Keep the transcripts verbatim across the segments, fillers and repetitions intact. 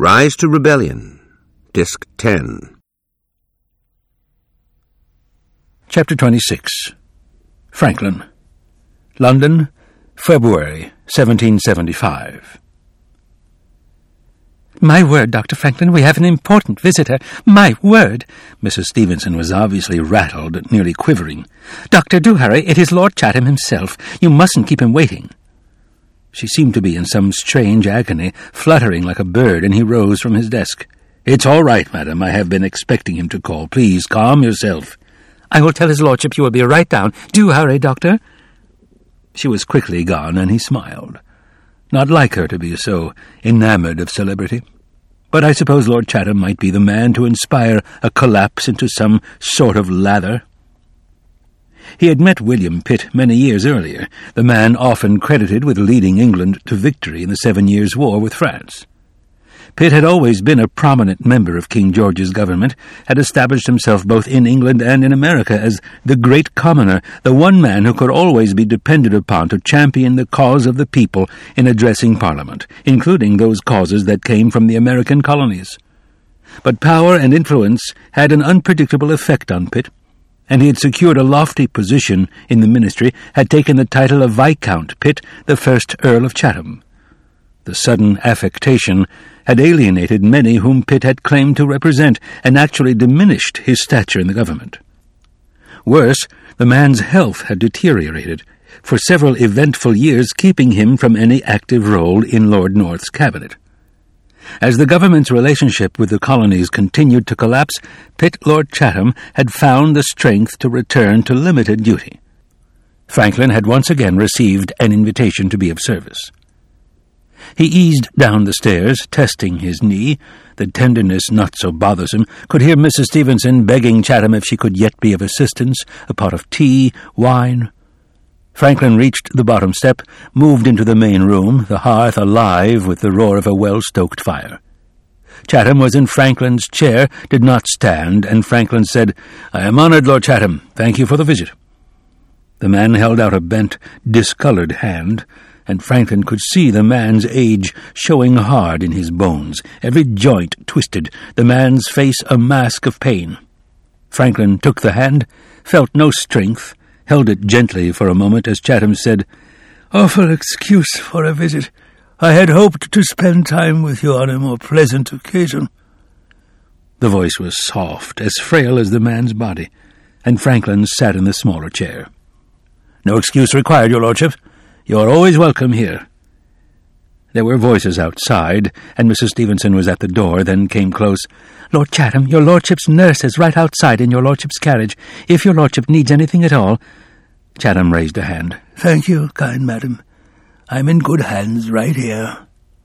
Rise to Rebellion, Disc ten. Chapter twenty-six. Franklin. London, February seventeen seventy-five. My word, Doctor Franklin, we have an important visitor. My word! Missus Stevenson was obviously rattled, nearly quivering. Doctor, do hurry. It is Lord Chatham himself. You mustn't keep him waiting. She seemed to be in some strange agony, fluttering like a bird, and he rose from his desk. It's all right, madam. I have been expecting him to call. Please, calm yourself. I will tell his lordship you will be right down. Do hurry, Doctor. She was quickly gone, and he smiled. Not like her to be so enamoured of celebrity. But I suppose Lord Chatham might be the man to inspire a collapse into some sort of lather. He had met William Pitt many years earlier, the man often credited with leading England to victory in the Seven Years' War with France. Pitt had always been a prominent member of King George's government, had established himself both in England and in America as the great commoner, the one man who could always be depended upon to champion the cause of the people in addressing Parliament, including those causes that came from the American colonies. But power and influence had an unpredictable effect on Pitt, and he had secured a lofty position in the ministry, had taken the title of Viscount Pitt, the first Earl of Chatham. The sudden affectation had alienated many whom Pitt had claimed to represent, and actually diminished his stature in the government. Worse, the man's health had deteriorated, for several eventful years keeping him from any active role in Lord North's cabinet. As the government's relationship with the colonies continued to collapse, Pitt Lord Chatham had found the strength to return to limited duty. Franklin had once again received an invitation to be of service. He eased down the stairs, testing his knee. The tenderness not so bothersome, could hear Missus Stevenson begging Chatham if she could yet be of assistance, a pot of tea, wine. Franklin reached the bottom step, moved into the main room, the hearth alive with the roar of a well-stoked fire. Chatham was in Franklin's chair, did not stand, and Franklin said, "I am honoured, Lord Chatham. Thank you for the visit." The man held out a bent, discoloured hand, and Franklin could see the man's age showing hard in his bones, every joint twisted, the man's face a mask of pain. Franklin took the hand, felt no strength, held it gently for a moment as Chatham said, "Awful excuse for a visit. I had hoped to spend time with you on a more pleasant occasion." The voice was soft, as frail as the man's body, and Franklin sat in the smaller chair. "No excuse required, your lordship. You are always welcome here." There were voices outside, and Missus Stevenson was at the door, then came close. "Lord Chatham, your lordship's nurse is right outside in your lordship's carriage. If your lordship needs anything at all—" Chatham raised a hand. "Thank you, kind madam. I'm in good hands right here."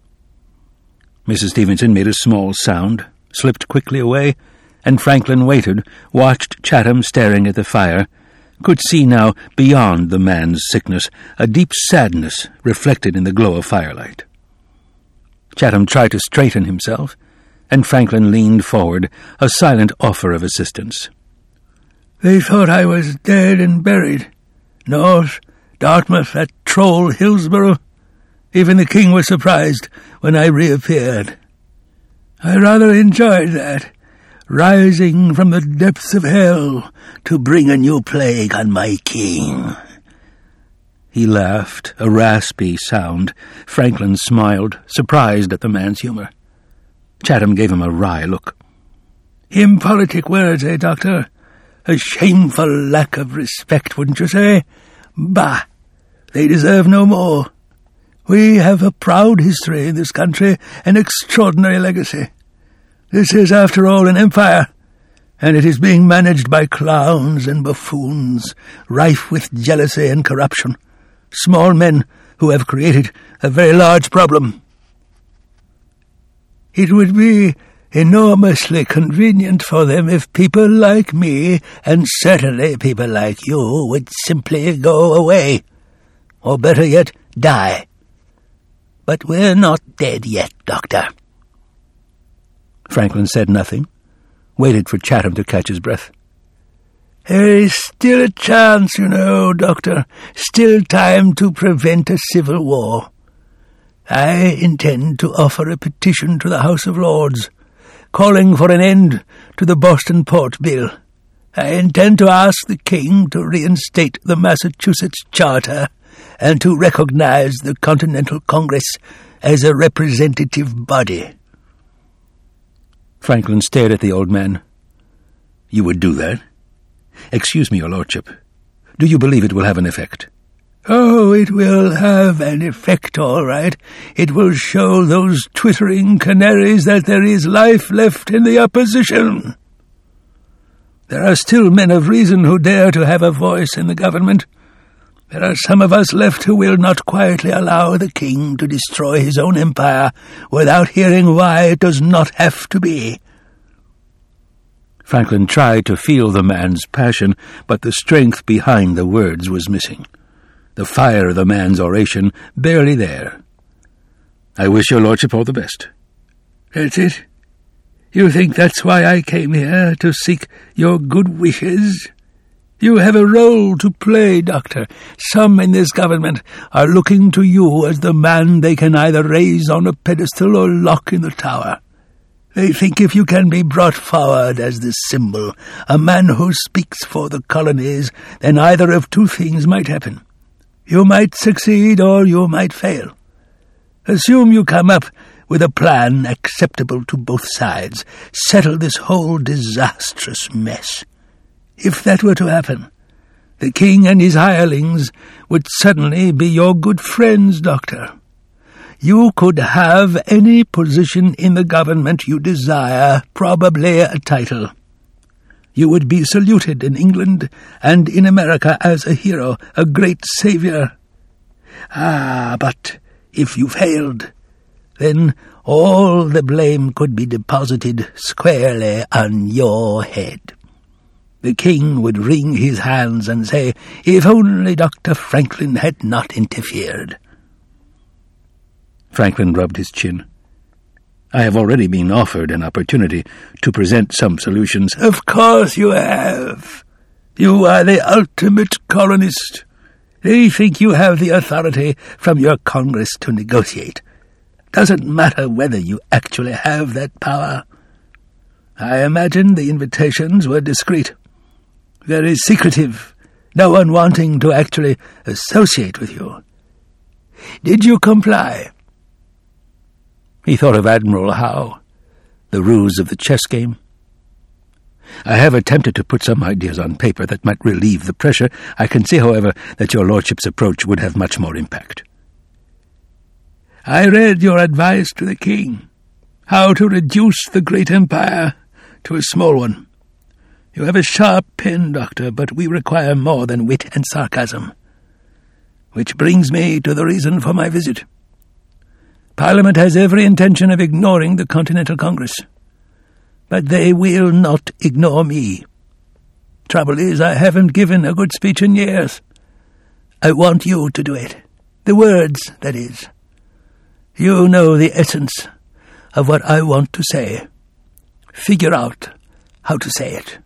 Missus Stevenson made a small sound, slipped quickly away, and Franklin waited, watched Chatham staring at the fire, could see now, beyond the man's sickness, a deep sadness reflected in the glow of firelight. Chatham tried to straighten himself, and Franklin leaned forward, a silent offer of assistance. "They thought I was dead and buried. North, Dartmouth, at Troll, Hillsborough. Even the king was surprised when I reappeared. I rather enjoyed that, rising from the depths of hell to bring a new plague on my king." He laughed, a raspy sound. Franklin smiled, surprised at the man's humour. Chatham gave him a wry look. "Impolitic words, eh, Doctor? A shameful lack of respect, wouldn't you say? Bah! They deserve no more. We have a proud history in this country, an extraordinary legacy. This is, after all, an empire, and it is being managed by clowns and buffoons, rife with jealousy and corruption. Small men who have created a very large problem. It would be enormously convenient for them if people like me, and certainly people like you, would simply go away, or better yet, die. But we're not dead yet, Doctor." Franklin said nothing, waited for Chatham to catch his breath. "There is still a chance, you know, Doctor, still time to prevent a civil war. I intend to offer a petition to the House of Lords, calling for an end to the Boston Port Bill. I intend to ask the King to reinstate the Massachusetts Charter and to recognize the Continental Congress as a representative body." Franklin stared at the old man. "You would do that? Excuse me, your lordship. Do you believe it will have an effect?" "Oh, it will have an effect, all right. It will show those twittering canaries that there is life left in the opposition. There are still men of reason who dare to have a voice in the government. There are some of us left who will not quietly allow the King to destroy his own empire without hearing why it does not have to be." Franklin tried to feel the man's passion, but the strength behind the words was missing. The fire of the man's oration barely there. "I wish your lordship all the best." "That's it? You think that's why I came here, to seek your good wishes? You have a role to play, Doctor. Some in this government are looking to you as the man they can either raise on a pedestal or lock in the tower. They think if you can be brought forward as the symbol, a man who speaks for the colonies, then either of two things might happen. You might succeed or you might fail. Assume you come up with a plan acceptable to both sides. Settle this whole disastrous mess. If that were to happen, the King and his hirelings would suddenly be your good friends, Doctor. You could have any position in the government you desire, probably a title. You would be saluted in England and in America as a hero, a great saviour. Ah, but if you failed, then all the blame could be deposited squarely on your head. The King would wring his hands and say, if only Doctor Franklin had not interfered." Franklin rubbed his chin. "I have already been offered an opportunity to present some solutions." "Of course you have. You are the ultimate colonist. They think you have the authority from your Congress to negotiate. Doesn't matter whether you actually have that power. I imagine the invitations were discreet, very secretive, no one wanting to actually associate with you. Did you comply?" He thought of Admiral Howe, the ruse of the chess game. "I have attempted to put some ideas on paper that might relieve the pressure. I can see, however, that your lordship's approach would have much more impact." "I read your advice to the King, how to reduce the great empire to a small one. You have a sharp pen, Doctor, but we require more than wit and sarcasm. Which brings me to the reason for my visit. Parliament has every intention of ignoring the Continental Congress, but they will not ignore me. Trouble is, I haven't given a good speech in years. I want you to do it. The words, that is. You know the essence of what I want to say. Figure out how to say it."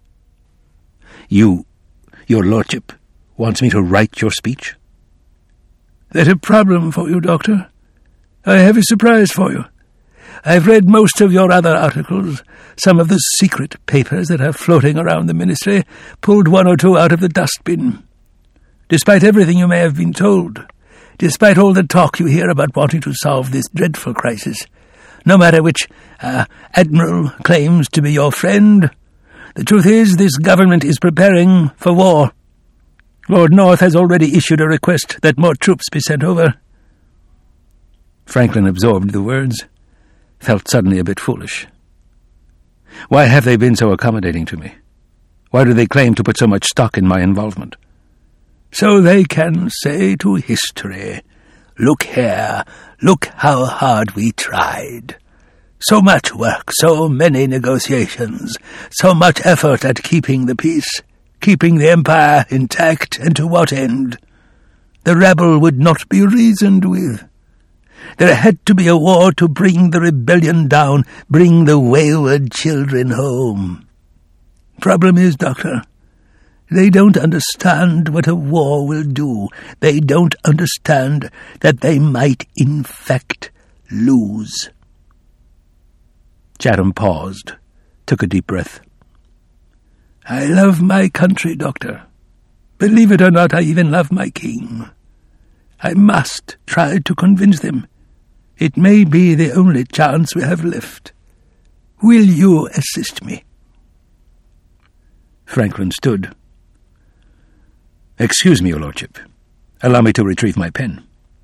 You, your lordship, wants me to write your speech?" "That a problem for you, Doctor? I have a surprise for you. I've read most of your other articles, some of the secret papers that are floating around the ministry, pulled one or two out of the dustbin. Despite everything you may have been told, despite all the talk you hear about wanting to solve this dreadful crisis, no matter which uh, admiral claims to be your friend, the truth is this government is preparing for war. Lord North has already issued a request that more troops be sent over." Franklin absorbed the words, felt suddenly a bit foolish. Why have they been so accommodating to me? Why do they claim to put so much stock in my involvement? "So they can say to history, look here, look how hard we tried. So much work, so many negotiations, so much effort at keeping the peace, keeping the empire intact, and to what end? The rabble would not be reasoned with. There had to be a war to bring the rebellion down, bring the wayward children home. Problem is, Doctor, They don't understand what a war will do. They don't understand that they might, in fact, lose. Chatham paused, took a deep breath. I love my country, Doctor. Believe it or not, I even love my king. I must try to convince them. It may be the only chance we have left. Will you assist me? Franklin stood. Excuse me, Your Lordship. Allow me to retrieve my pen.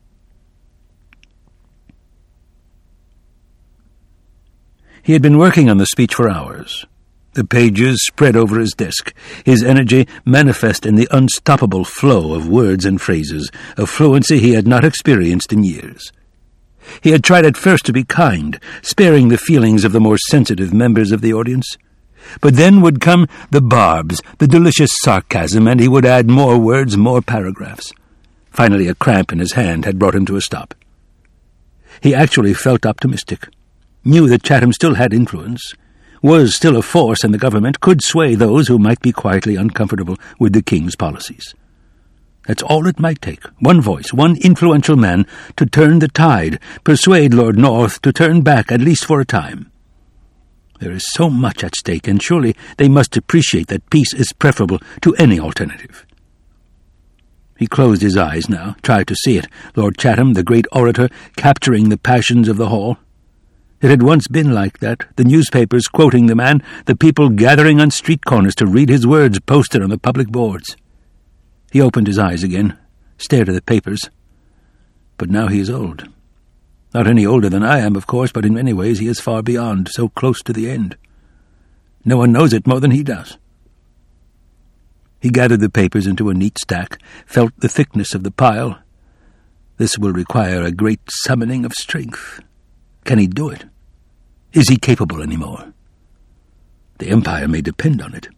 He had been working on the speech for hours. The pages spread over his desk, his energy manifest in the unstoppable flow of words and phrases, a fluency he had not experienced in years. He had tried at first to be kind, sparing the feelings of the more sensitive members of the audience. But then would come the barbs, the delicious sarcasm, and he would add more words, more paragraphs. Finally, a cramp in his hand had brought him to a stop. He actually felt optimistic, knew that Chatham still had influence, was still a force in the government, could sway those who might be quietly uncomfortable with the king's policies. That's all it might take, one voice, one influential man, to turn the tide, persuade Lord North to turn back, at least for a time. There is so much at stake, and surely they must appreciate that peace is preferable to any alternative. He closed his eyes now, tried to see it, Lord Chatham, the great orator, capturing the passions of the hall. It had once been like that, the newspapers quoting the man, the people gathering on street corners to read his words posted on the public boards. He opened his eyes again, stared at the papers. But now he is old. Not any older than I am, of course, but in many ways he is far beyond, so close to the end. No one knows it more than he does. He gathered the papers into a neat stack, felt the thickness of the pile. This will require a great summoning of strength. Can he do it? Is he capable any more? The empire may depend on it.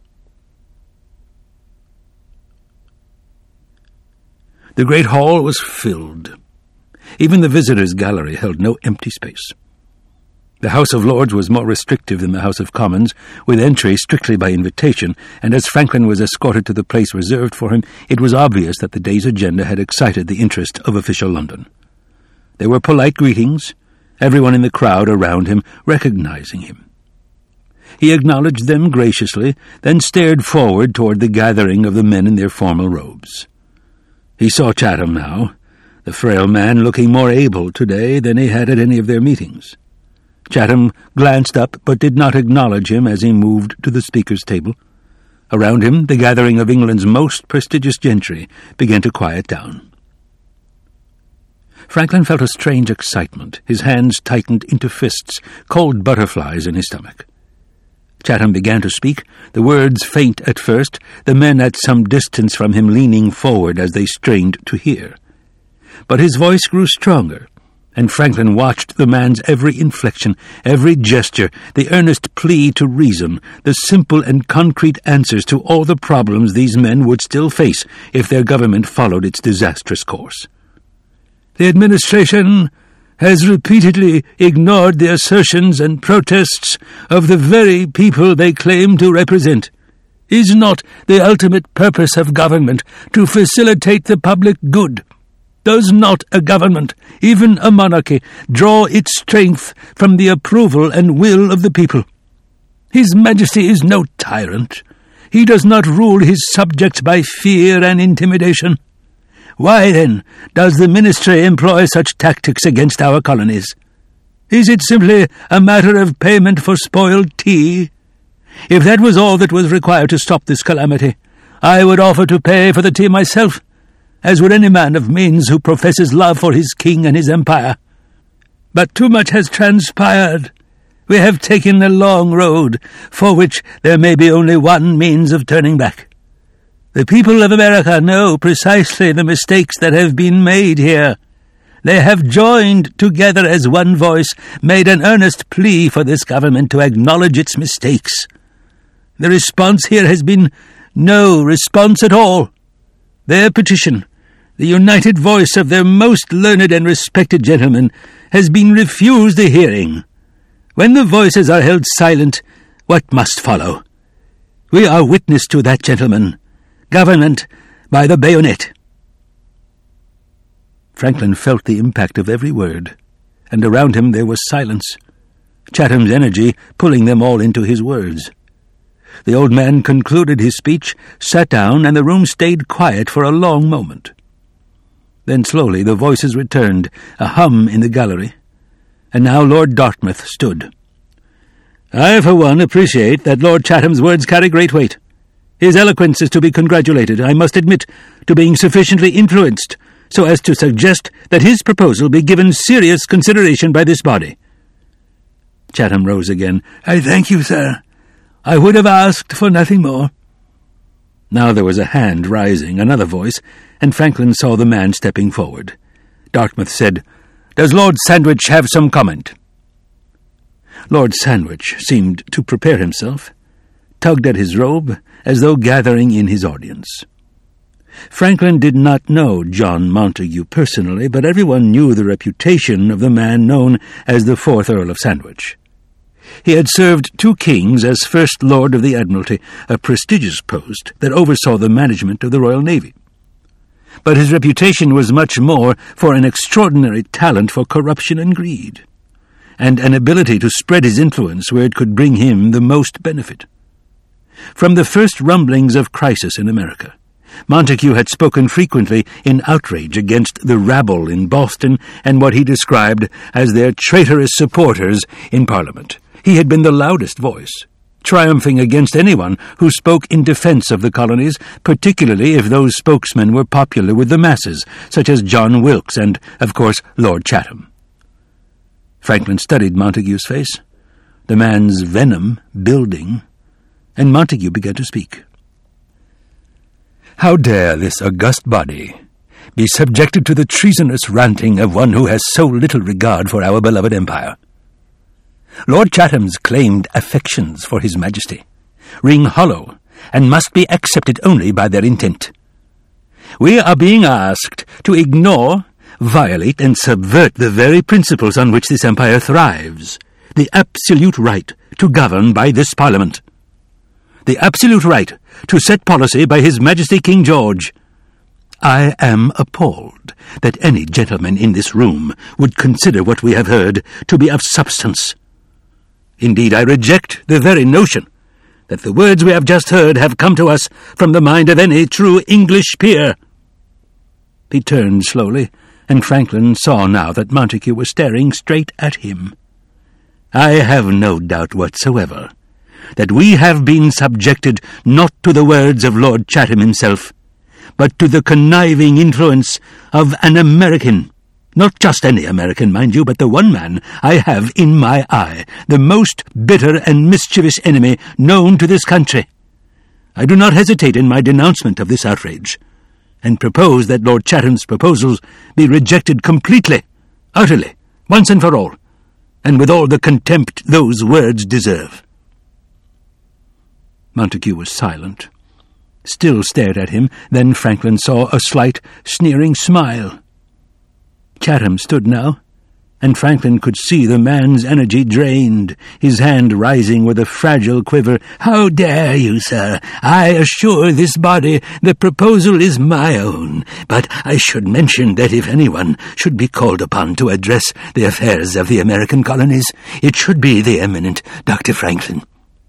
The great hall was filled. Even the visitors' gallery held no empty space. The House of Lords was more restrictive than the House of Commons, with entry strictly by invitation, and as Franklin was escorted to the place reserved for him, it was obvious that the day's agenda had excited the interest of official London. There were polite greetings, everyone in the crowd around him recognizing him. He acknowledged them graciously, then stared forward toward the gathering of the men in their formal robes. He saw Chatham now, the frail man looking more able today than he had at any of their meetings. Chatham glanced up, but did not acknowledge him as he moved to the speaker's table. Around him, the gathering of England's most prestigious gentry began to quiet down. Franklin felt a strange excitement. His hands tightened into fists, cold butterflies in his stomach. Chatham began to speak, the words faint at first, the men at some distance from him leaning forward as they strained to hear. But his voice grew stronger, and Franklin watched the man's every inflection, every gesture, the earnest plea to reason, the simple and concrete answers to all the problems these men would still face if their government followed its disastrous course. The administration has repeatedly ignored the assertions and protests of the very people they claim to represent. Is not the ultimate purpose of government to facilitate the public good? Does not a government, even a monarchy, draw its strength from the approval and will of the people? His Majesty is no tyrant. He does not rule his subjects by fear and intimidation. Why, then, does the ministry employ such tactics against our colonies? Is it simply a matter of payment for spoiled tea? If that was all that was required to stop this calamity, I would offer to pay for the tea myself, as would any man of means who professes love for his king and his empire. But too much has transpired. We have taken a long road, for which there may be only one means of turning back. The people of America know precisely the mistakes that have been made here. They have joined together as one voice, made an earnest plea for this government to acknowledge its mistakes. The response here has been no response at all. Their petition, the united voice of their most learned and respected gentlemen, has been refused a hearing. When the voices are held silent, what must follow? We are witness to that, gentlemen. Government by the bayonet." Franklin felt the impact of every word, and around him there was silence, Chatham's energy pulling them all into his words. The old man concluded his speech, sat down, and the room stayed quiet for a long moment. Then slowly the voices returned, a hum in the gallery, and now Lord Dartmouth stood. "I, for one, appreciate that Lord Chatham's words carry great weight. His eloquence is to be congratulated, I must admit, to being sufficiently influenced so as to suggest that his proposal be given serious consideration by this body." Chatham rose again. "I thank you, sir. I would have asked for nothing more." Now there was a hand rising, another voice, and Franklin saw the man stepping forward. Dartmouth said, "Does Lord Sandwich have some comment?" Lord Sandwich seemed to prepare himself, tugged at his robe, as though gathering in his audience. Franklin did not know John Montague personally, but everyone knew the reputation of the man known as the fourth Earl of Sandwich. He had served two kings as First Lord of the Admiralty, a prestigious post that oversaw the management of the Royal Navy. But his reputation was much more for an extraordinary talent for corruption and greed, and an ability to spread his influence where it could bring him the most benefit. From the first rumblings of crisis in America, Montague had spoken frequently in outrage against the rabble in Boston and what he described as their traitorous supporters in Parliament. He had been the loudest voice, triumphing against anyone who spoke in defense of the colonies, particularly if those spokesmen were popular with the masses, such as John Wilkes and, of course, Lord Chatham. Franklin studied Montague's face, the man's venom building, and Montague began to speak. "How dare this august body be subjected to the treasonous ranting of one who has so little regard for our beloved empire? Lord Chatham's claimed affections for his Majesty ring hollow and must be accepted only by their intent. We are being asked to ignore, violate, and subvert the very principles on which this empire thrives, the absolute right to govern by this Parliament, the absolute right to set policy by His Majesty King George. I am appalled that any gentleman in this room would consider what we have heard to be of substance. Indeed, I reject the very notion that the words we have just heard have come to us from the mind of any true English peer." He turned slowly, and Franklin saw now that Montague was staring straight at him. "I have no doubt whatsoever that we have been subjected not to the words of Lord Chatham himself, but to the conniving influence of an American. Not just any American, mind you, but the one man I have in my eye, the most bitter and mischievous enemy known to this country. I do not hesitate in my denouncement of this outrage, and propose that Lord Chatham's proposals be rejected completely, utterly, once and for all, and with all the contempt those words deserve." Montague was silent, still stared at him. Then Franklin saw a slight, sneering smile. Chatham stood now, and Franklin could see the man's energy drained, his hand rising with a fragile quiver. "How dare you, sir? I assure this body the proposal is my own, but I should mention that if anyone should be called upon to address the affairs of the American colonies, it should be the eminent Doctor Franklin."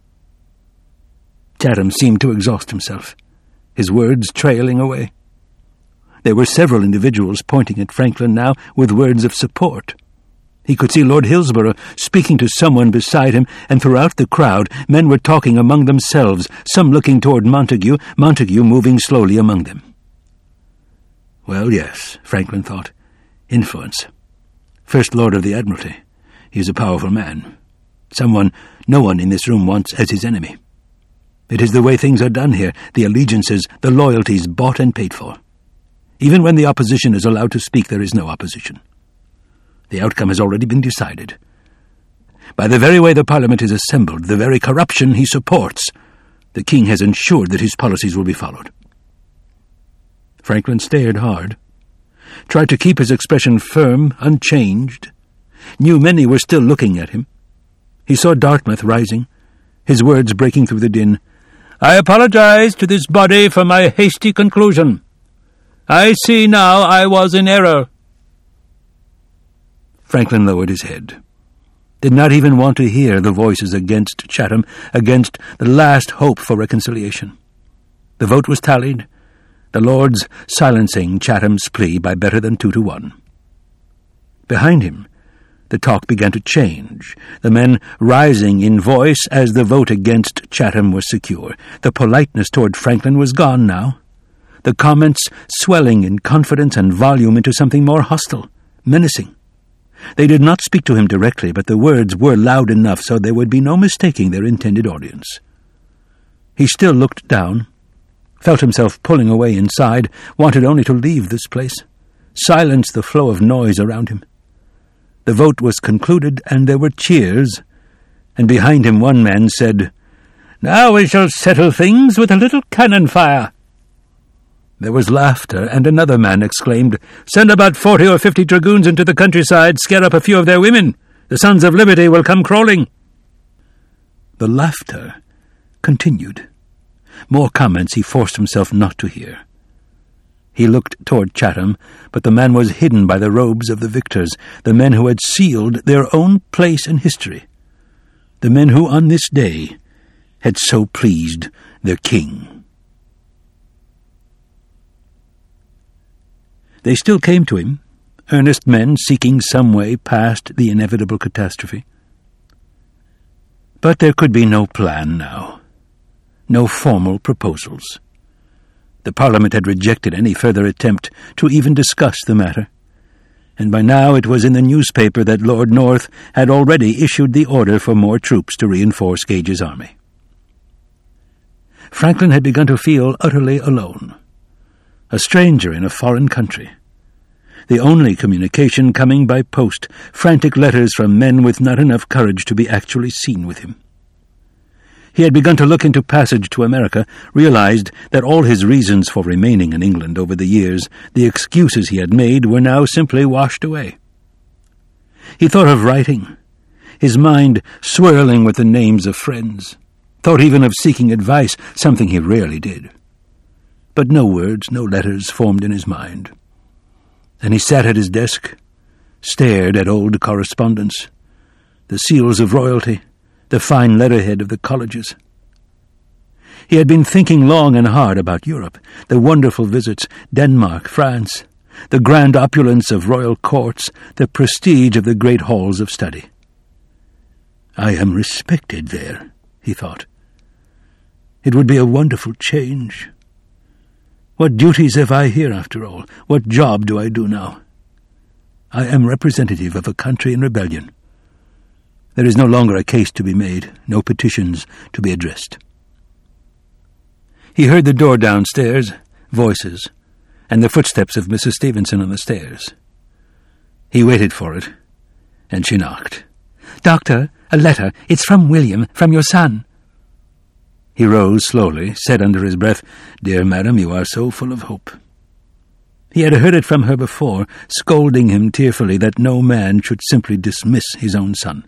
Chatham seemed to exhaust himself, his words trailing away. There were several individuals pointing at Franklin now with words of support. He could see Lord Hillsborough speaking to someone beside him, and throughout the crowd men were talking among themselves, some looking toward Montague, Montague moving slowly among them. Well, yes, Franklin thought, influence. First Lord of the Admiralty. He is a powerful man. Someone no one in this room wants as his enemy. It is the way things are done here, the allegiances, the loyalties bought and paid for. Even when the opposition is allowed to speak, there is no opposition. The outcome has already been decided. By the very way the Parliament is assembled, the very corruption he supports, the King has ensured that his policies will be followed. Franklin stared hard, tried to keep his expression firm, unchanged, knew many were still looking at him. He saw Dartmouth rising, his words breaking through the din. I apologize to this body for my hasty conclusion. I see now I was in error." Franklin lowered his head, did not even want to hear the voices against Chatham, against the last hope for reconciliation. The vote was tallied, the Lords silencing Chatham's plea by better than two to one. Behind him, the talk began to change, the men rising in voice as the vote against Chatham was secure. The politeness toward Franklin was gone now, the comments swelling in confidence and volume into something more hostile, menacing. They did not speak to him directly, but the words were loud enough so there would be no mistaking their intended audience. He still looked down, felt himself pulling away inside, wanted only to leave this place, silence the flow of noise around him. The vote was concluded, and there were cheers, and behind him one man said, "Now we shall settle things with a little cannon fire." There was laughter, and another man exclaimed, "Send about forty or fifty dragoons into the countryside, scare up a few of their women. The Sons of Liberty will come crawling." The laughter continued. More comments he forced himself not to hear. He looked toward Chatham, but the man was hidden by the robes of the victors, the men who had sealed their own place in history, the men who on this day had so pleased their king. They still came to him, earnest men seeking some way past the inevitable catastrophe. But there could be no plan now, no formal proposals. The Parliament had rejected any further attempt to even discuss the matter, and by now it was in the newspaper that Lord North had already issued the order for more troops to reinforce Gage's army. Franklin had begun to feel utterly alone, a stranger in a foreign country, the only communication coming by post, frantic letters from men with not enough courage to be actually seen with him. He had begun to look into passage to America, realized that all his reasons for remaining in England over the years, the excuses he had made, were now simply washed away. He thought of writing, his mind swirling with the names of friends, thought even of seeking advice, something he rarely did. But no words, no letters formed in his mind. And he sat at his desk, stared at old correspondence, the seals of royalty, the fine letterhead of the colleges. He had been thinking long and hard about Europe, the wonderful visits, Denmark, France, the grand opulence of royal courts, the prestige of the great halls of study. "I am respected there," he thought. "It would be a wonderful change. What duties have I here, after all? What job do I do now? I am representative of a country in rebellion. There is no longer a case to be made, no petitions to be addressed." He heard the door downstairs, voices, and the footsteps of Missus Stevenson on the stairs. He waited for it, and she knocked. "Doctor, a letter. It's from William, from your son." He rose slowly, said under his breath, "Dear madam, you are so full of hope." He had heard it from her before, scolding him tearfully that no man should simply dismiss his own son.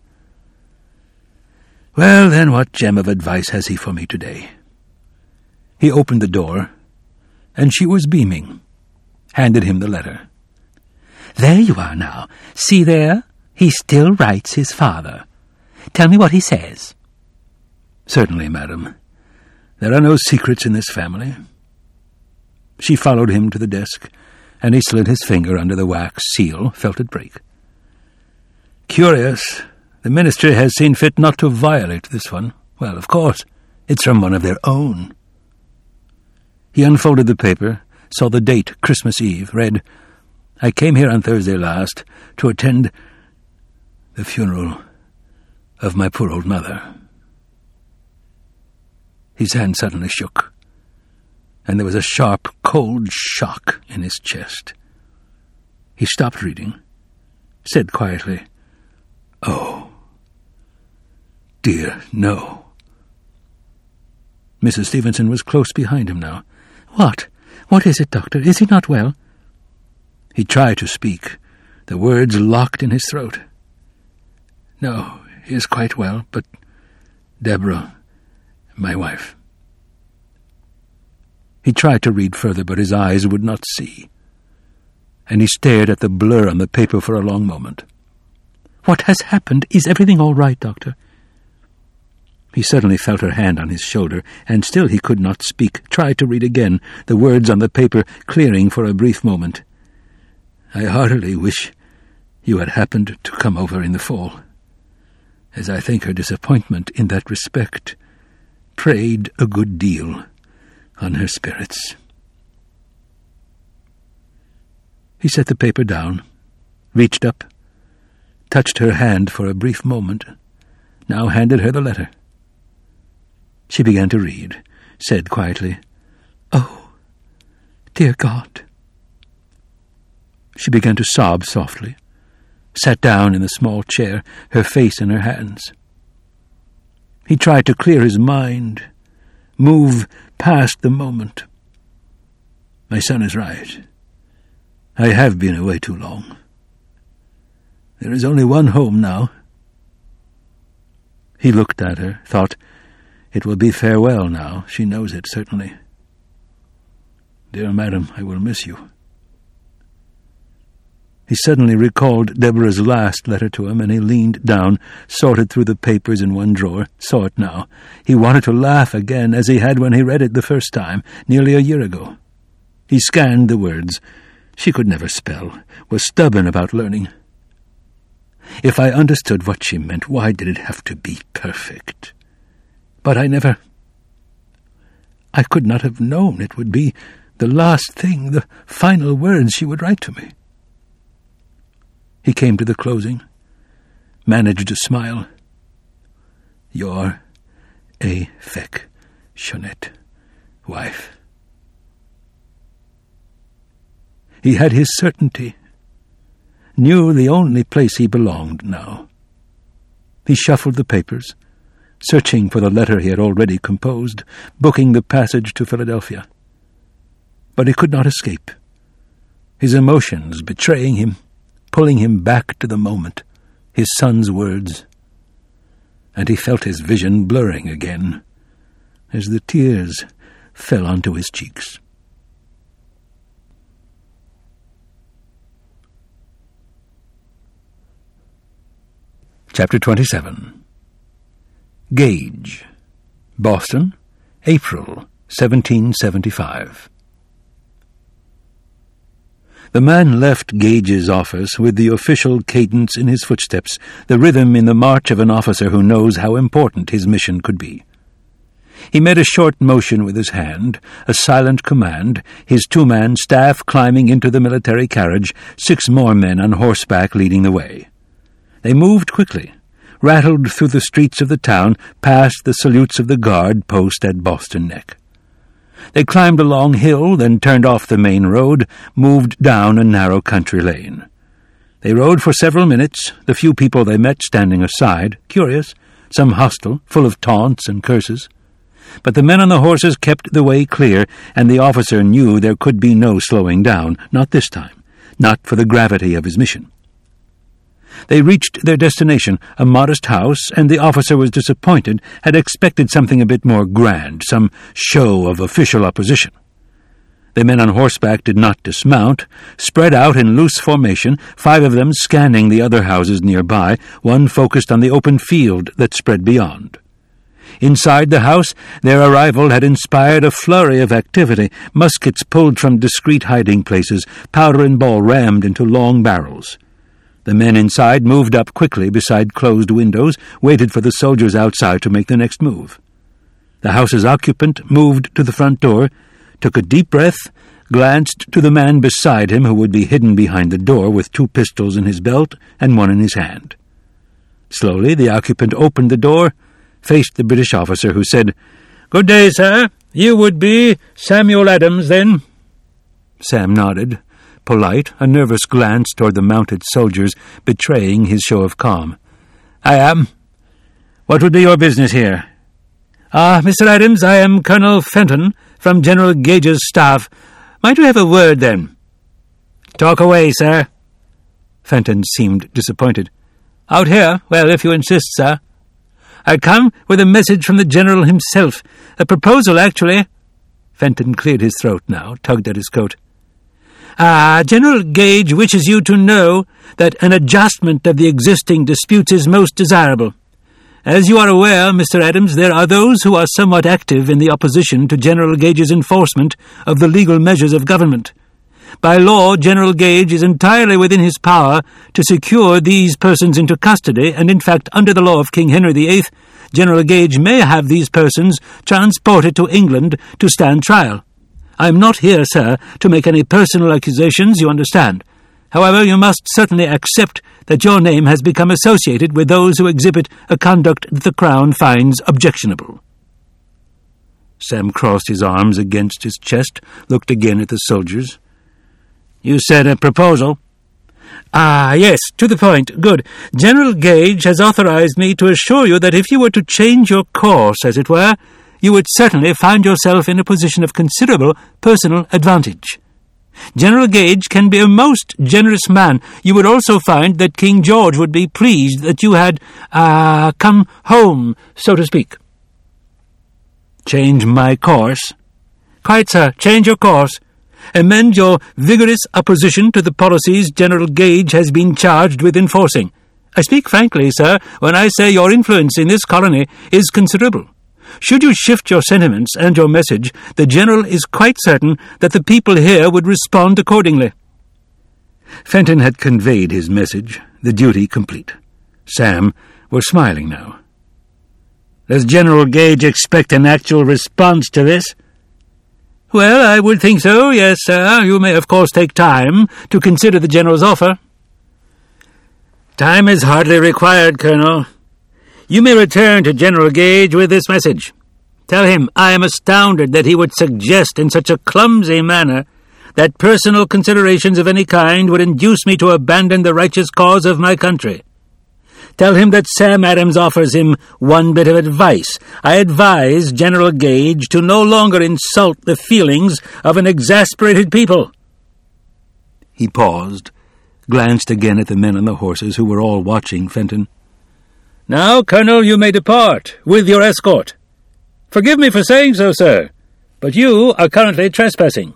"Well, then, what gem of advice has he for me today?" He opened the door, and she was beaming, handed him the letter. "There you are now. See there? He still writes his father. Tell me what he says." "Certainly, madam. There are no secrets in this family." She followed him to the desk, and he slid his finger under the wax seal, felt it break. "Curious. The ministry has seen fit not to violate this one. Well, of course, it's from one of their own." He unfolded the paper, saw the date, Christmas Eve, read, "I came here on Thursday last to attend the funeral of my poor old mother." His hand suddenly shook, and there was a sharp, cold shock in his chest. He stopped reading, said quietly, "Oh, dear, no." Missus Stevenson was close behind him now. "What? What is it, doctor? Is he not well?" He tried to speak, the words locked in his throat. "No, he is quite well, but Deborah, my wife." He tried to read further, but his eyes would not see, and he stared at the blur on the paper for a long moment. "What has happened? Is everything all right, Doctor?" He suddenly felt her hand on his shoulder, and still he could not speak, tried to read again, the words on the paper clearing for a brief moment. "I heartily wish you had happened to come over in the fall, as I think her disappointment in that respect preyed a good deal on her spirits." He set the paper down, reached up, touched her hand for a brief moment, now handed her the letter. She began to read, said quietly, "Oh, dear God." She began to sob softly, sat down in the small chair, her face in her hands. He tried to clear his mind, move past the moment. "My son is right. I have been away too long. There is only one home now." He looked at her, thought, "It will be farewell now. She knows it, certainly. Dear madam, I will miss you." He suddenly recalled Deborah's last letter to him, and he leaned down, sorted through the papers in one drawer, saw it now. He wanted to laugh again, as he had when he read it the first time, nearly a year ago. He scanned the words. She could never spell, was stubborn about learning. If I understood what she meant, why did it have to be perfect? But I never... I could not have known it would be the last thing, the final words she would write to me. He came to the closing, managed a smile. "Your affectionate wife." He had his certainty, knew the only place he belonged now. He shuffled the papers, searching for the letter he had already composed, booking the passage to Philadelphia. But he could not escape, his emotions betraying him, pulling him back to the moment, his son's words. And he felt his vision blurring again, as the tears fell onto his cheeks. Chapter twenty-seven. Gage, Boston, April seventeen seventy-five. The man left Gage's office with the official cadence in his footsteps, the rhythm in the march of an officer who knows how important his mission could be. He made a short motion with his hand, a silent command, his two-man staff climbing into the military carriage, six more men on horseback leading the way. They moved quickly, rattled through the streets of the town, past the salutes of the guard post at Boston Neck. They climbed a long hill, then turned off the main road, moved down a narrow country lane. They rode for several minutes, the few people they met standing aside, curious, some hostile, full of taunts and curses. But the men on the horses kept the way clear, and the officer knew there could be no slowing down, not this time, not for the gravity of his mission. They reached their destination, a modest house, and the officer was disappointed, had expected something a bit more grand, some show of official opposition. The men on horseback did not dismount, spread out in loose formation, five of them scanning the other houses nearby, one focused on the open field that spread beyond. Inside the house, their arrival had inspired a flurry of activity, muskets pulled from discreet hiding places, powder and ball rammed into long barrels. The men inside moved up quickly beside closed windows, waited for the soldiers outside to make the next move. The house's occupant moved to the front door, took a deep breath, glanced to the man beside him who would be hidden behind the door with two pistols in his belt and one in his hand. Slowly the occupant opened the door, faced the British officer, who said, "Good day, sir. You would be Samuel Adams, then?" Sam nodded, polite, a nervous glance toward the mounted soldiers betraying his show of calm. "I am. What would be your business here?" "Ah, Mister Adams, I am Colonel Fenton, from General Gage's staff. Might we have a word, then?" "Talk away, sir." Fenton seemed disappointed. "Out here? Well, if you insist, sir. I come with a message from the General himself. A proposal, actually." Fenton cleared his throat now, tugged at his coat. Ah, General Gage wishes you to know that an adjustment of the existing disputes is most desirable. As you are aware, Mister Adams, there are those who are somewhat active in the opposition to General Gage's enforcement of the legal measures of government. By law, General Gage is entirely within his power to secure these persons into custody, and in fact, under the law of King Henry the Eighth, General Gage may have these persons transported to England to stand trial. I am not here, sir, to make any personal accusations, you understand. However, you must certainly accept that your name has become associated with those who exhibit a conduct that the Crown finds objectionable. Sam crossed his arms against his chest, looked again at the soldiers. You said a proposal? Ah, yes, to the point. Good. General Gage has authorized me to assure you that if you were to change your course, as it were, you would certainly find yourself in a position of considerable personal advantage. General Gage can be a most generous man. You would also find that King George would be pleased that you had, ah, uh, come home, so to speak. Change my course? Quite, sir. Change your course. Amend your vigorous opposition to the policies General Gage has been charged with enforcing. I speak frankly, sir, when I say your influence in this colony is considerable. Should you shift your sentiments and your message, the General is quite certain that the people here would respond accordingly. Fenton had conveyed his message, the duty complete. Sam was smiling now. Does General Gage expect an actual response to this? Well, I would think so, yes, sir. You may, of course, take time to consider the General's offer. Time is hardly required, Colonel. You may return to General Gage with this message. Tell him I am astounded that he would suggest in such a clumsy manner that personal considerations of any kind would induce me to abandon the righteous cause of my country. Tell him that Sam Adams offers him one bit of advice. I advise General Gage to no longer insult the feelings of an exasperated people. He paused, glanced again at the men on the horses who were all watching Fenton. Now, Colonel, you may depart, with your escort. Forgive me for saying so, sir, but you are currently trespassing.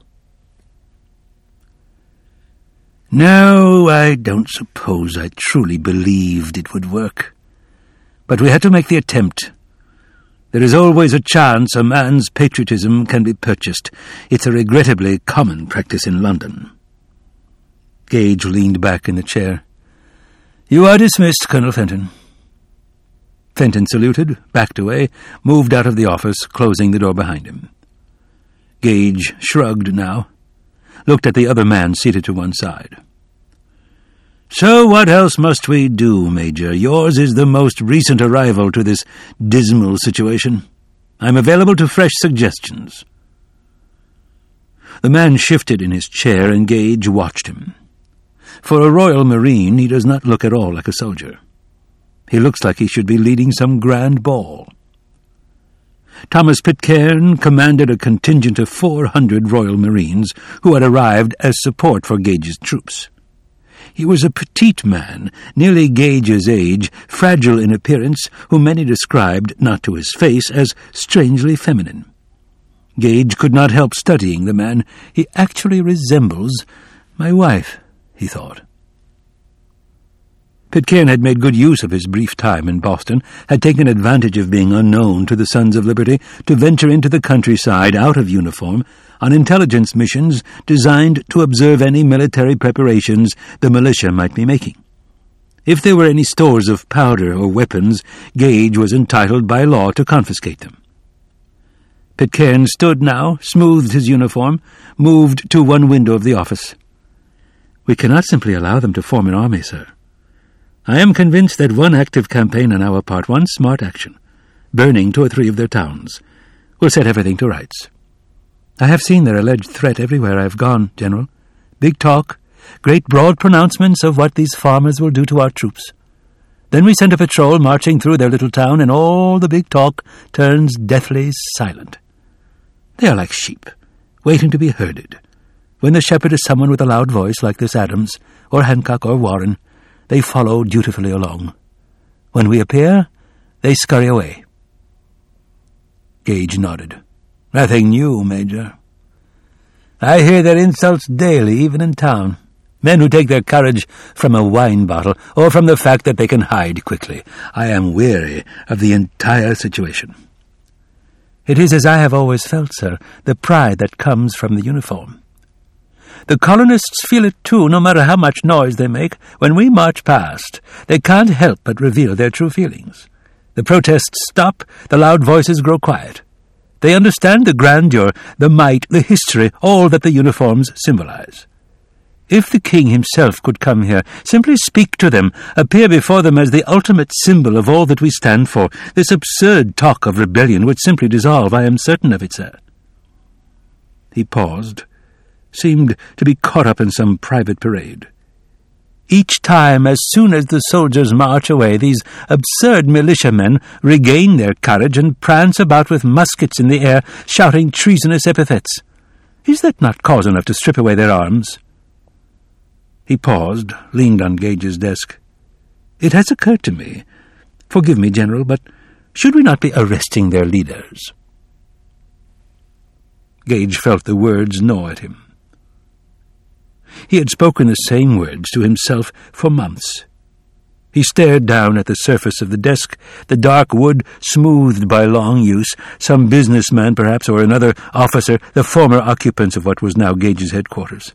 No, I don't suppose I truly believed it would work. But we had to make the attempt. There is always a chance a man's patriotism can be purchased. It's a regrettably common practice in London. Gage leaned back in the chair. You are dismissed, Colonel Fenton. Fenton saluted, backed away, moved out of the office, closing the door behind him. Gage shrugged now, looked at the other man seated to one side. So what else must we do, Major? Yours is the most recent arrival to this dismal situation. I'm available to fresh suggestions. The man shifted in his chair, and Gage watched him. For a Royal Marine, he does not look at all like a soldier. He looks like he should be leading some grand ball. Thomas Pitcairn commanded a contingent of four hundred Royal Marines who had arrived as support for Gage's troops. He was a petite man, nearly Gage's age, fragile in appearance, whom many described, not to his face, as strangely feminine. Gage could not help studying the man. He actually resembles my wife, he thought. Pitcairn had made good use of his brief time in Boston, had taken advantage of being unknown to the Sons of Liberty to venture into the countryside out of uniform on intelligence missions designed to observe any military preparations the militia might be making. If there were any stores of powder or weapons, Gage was entitled by law to confiscate them. Pitcairn stood now, smoothed his uniform, moved to one window of the office. We cannot simply allow them to form an army, sir. I am convinced that one active campaign on our part, one smart action, burning two or three of their towns, will set everything to rights. I have seen their alleged threat everywhere I have gone, General. Big talk, great broad pronouncements of what these farmers will do to our troops. Then we send a patrol marching through their little town, and all the big talk turns deathly silent. They are like sheep, waiting to be herded. When the shepherd is someone with a loud voice like this Adams, or Hancock, or Warren, they follow dutifully along. When we appear, they scurry away. Gage nodded. Nothing new, Major. I hear their insults daily, even in town. Men who take their courage from a wine bottle, or from the fact that they can hide quickly. I am weary of the entire situation. It is as I have always felt, sir, the pride that comes from the uniform. The colonists feel it too, no matter how much noise they make. When we march past, they can't help but reveal their true feelings. The protests stop, the loud voices grow quiet. They understand the grandeur, the might, the history, all that the uniforms symbolize. If the king himself could come here, simply speak to them, appear before them as the ultimate symbol of all that we stand for, this absurd talk of rebellion would simply dissolve. I am certain of it, sir. He paused, seemed to be caught up in some private parade. Each time, as soon as the soldiers march away, these absurd militiamen regain their courage and prance about with muskets in the air, shouting treasonous epithets. Is that not cause enough to strip away their arms? He paused, leaned on Gage's desk. It has occurred to me, forgive me, General, but should we not be arresting their leaders? Gage felt the words gnaw at him. He had spoken the same words to himself for months. He stared down at the surface of the desk, the dark wood smoothed by long use, some businessman perhaps, or another officer, the former occupants of what was now Gage's headquarters.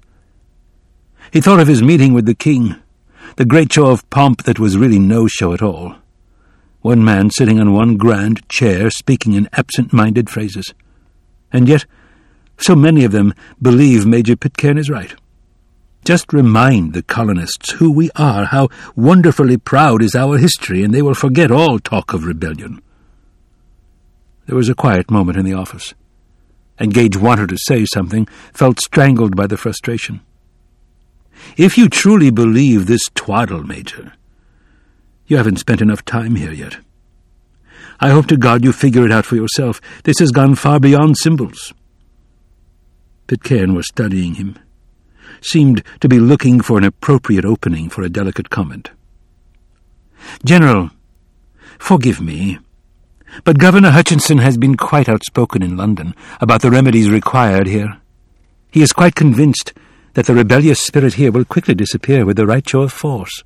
He thought of his meeting with the king, the great show of pomp that was really no show at all. One man sitting on one grand chair, speaking in absent-minded phrases. And yet, so many of them believe Major Pitcairn is right. Just remind the colonists who we are, how wonderfully proud is our history, and they will forget all talk of rebellion. There was a quiet moment in the office, and Gage wanted to say something, felt strangled by the frustration. If you truly believe this twaddle, Major, you haven't spent enough time here yet. I hope to God you figure it out for yourself. This has gone far beyond symbols. Pitcairn was studying him, seemed to be looking for an appropriate opening for a delicate comment. General, forgive me, but Governor Hutchinson has been quite outspoken in London about the remedies required here. He is quite convinced that the rebellious spirit here will quickly disappear with the right show of force.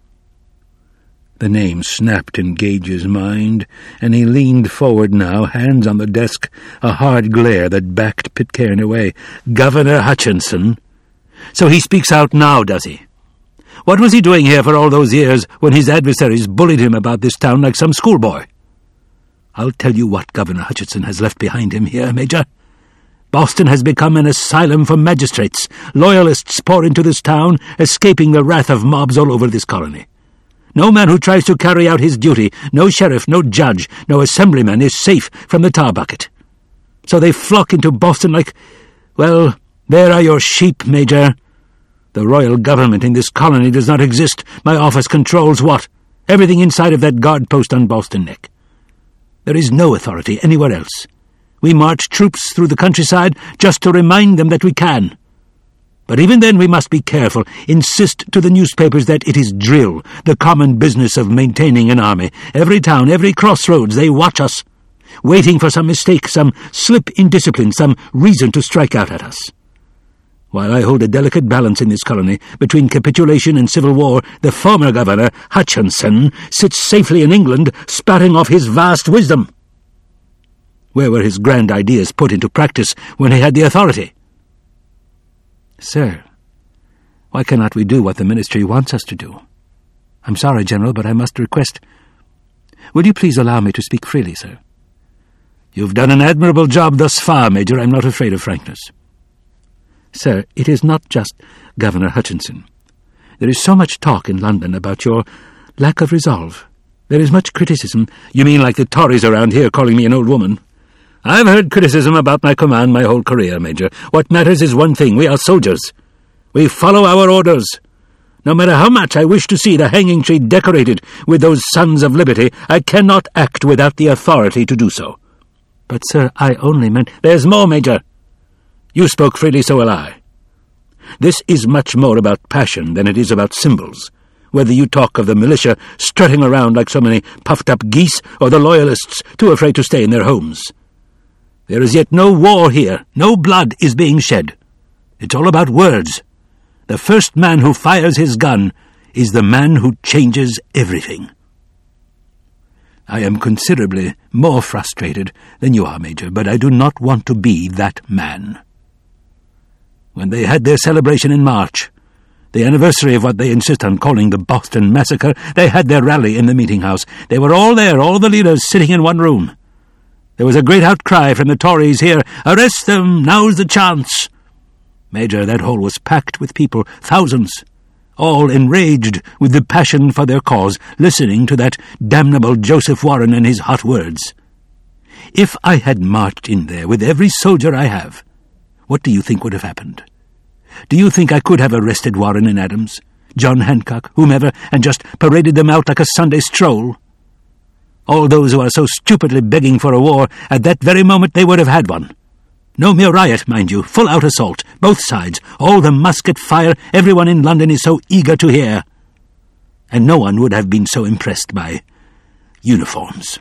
The name snapped in Gage's mind, and he leaned forward now, hands on the desk, a hard glare that backed Pitcairn away. Governor Hutchinson? So he speaks out now, does he? What was he doing here for all those years when his adversaries bullied him about this town like some schoolboy? I'll tell you what Governor Hutchinson has left behind him here, Major. Boston has become an asylum for magistrates. Loyalists pour into this town, escaping the wrath of mobs all over this colony. No man who tries to carry out his duty, no sheriff, no judge, no assemblyman is safe from the tar bucket. So they flock into Boston like, well, there are your sheep, Major. The royal government in this colony does not exist. My office controls what? Everything inside of that guard post on Boston Neck. There is no authority anywhere else. We march troops through the countryside just to remind them that we can. But even then we must be careful, insist to the newspapers that it is drill, the common business of maintaining an army. Every town, every crossroads, they watch us, waiting for some mistake, some slip in discipline, some reason to strike out at us. While I hold a delicate balance in this colony between capitulation and civil war, the former governor, Hutchinson, sits safely in England, spouting off his vast wisdom. Where were his grand ideas put into practice when he had the authority? Sir, why cannot we do what the ministry wants us to do? I'm sorry, General, but I must request... Will you please allow me to speak freely, sir? You've done an admirable job thus far, Major. I'm not afraid of frankness. Sir, it is not just Governor Hutchinson. There is so much talk in London about your lack of resolve. There is much criticism. You mean like the Tories around here calling me an old woman? I've heard criticism about my command my whole career, Major. What matters is one thing. We are soldiers. We follow our orders. No matter how much I wish to see the hanging tree decorated with those sons of liberty, I cannot act without the authority to do so. But, sir, I only meant... There's more, Major. You spoke freely, so will I. This is much more about passion than it is about symbols, whether you talk of the militia strutting around like so many puffed-up geese or the loyalists too afraid to stay in their homes. There is yet no war here. No blood is being shed. It's all about words. The first man who fires his gun is the man who changes everything. I am considerably more frustrated than you are, Major, but I do not want to be that man. When they had their celebration in March, the anniversary of what they insist on calling the Boston Massacre, they had their rally in the meeting house. They were all there, all the leaders sitting in one room. There was a great outcry from the Tories here, "Arrest them, now's the chance." Major, that hall was packed with people, thousands, all enraged with the passion for their cause, listening to that damnable Joseph Warren and his hot words. If I had marched in there with every soldier I have, what do you think would have happened? Do you think I could have arrested Warren and Adams, John Hancock, whomever, and just paraded them out like a Sunday stroll? All those who are so stupidly begging for a war, at that very moment they would have had one. No mere riot, mind you, full-out assault, both sides, all the musket fire everyone in London is so eager to hear. And no one would have been so impressed by uniforms.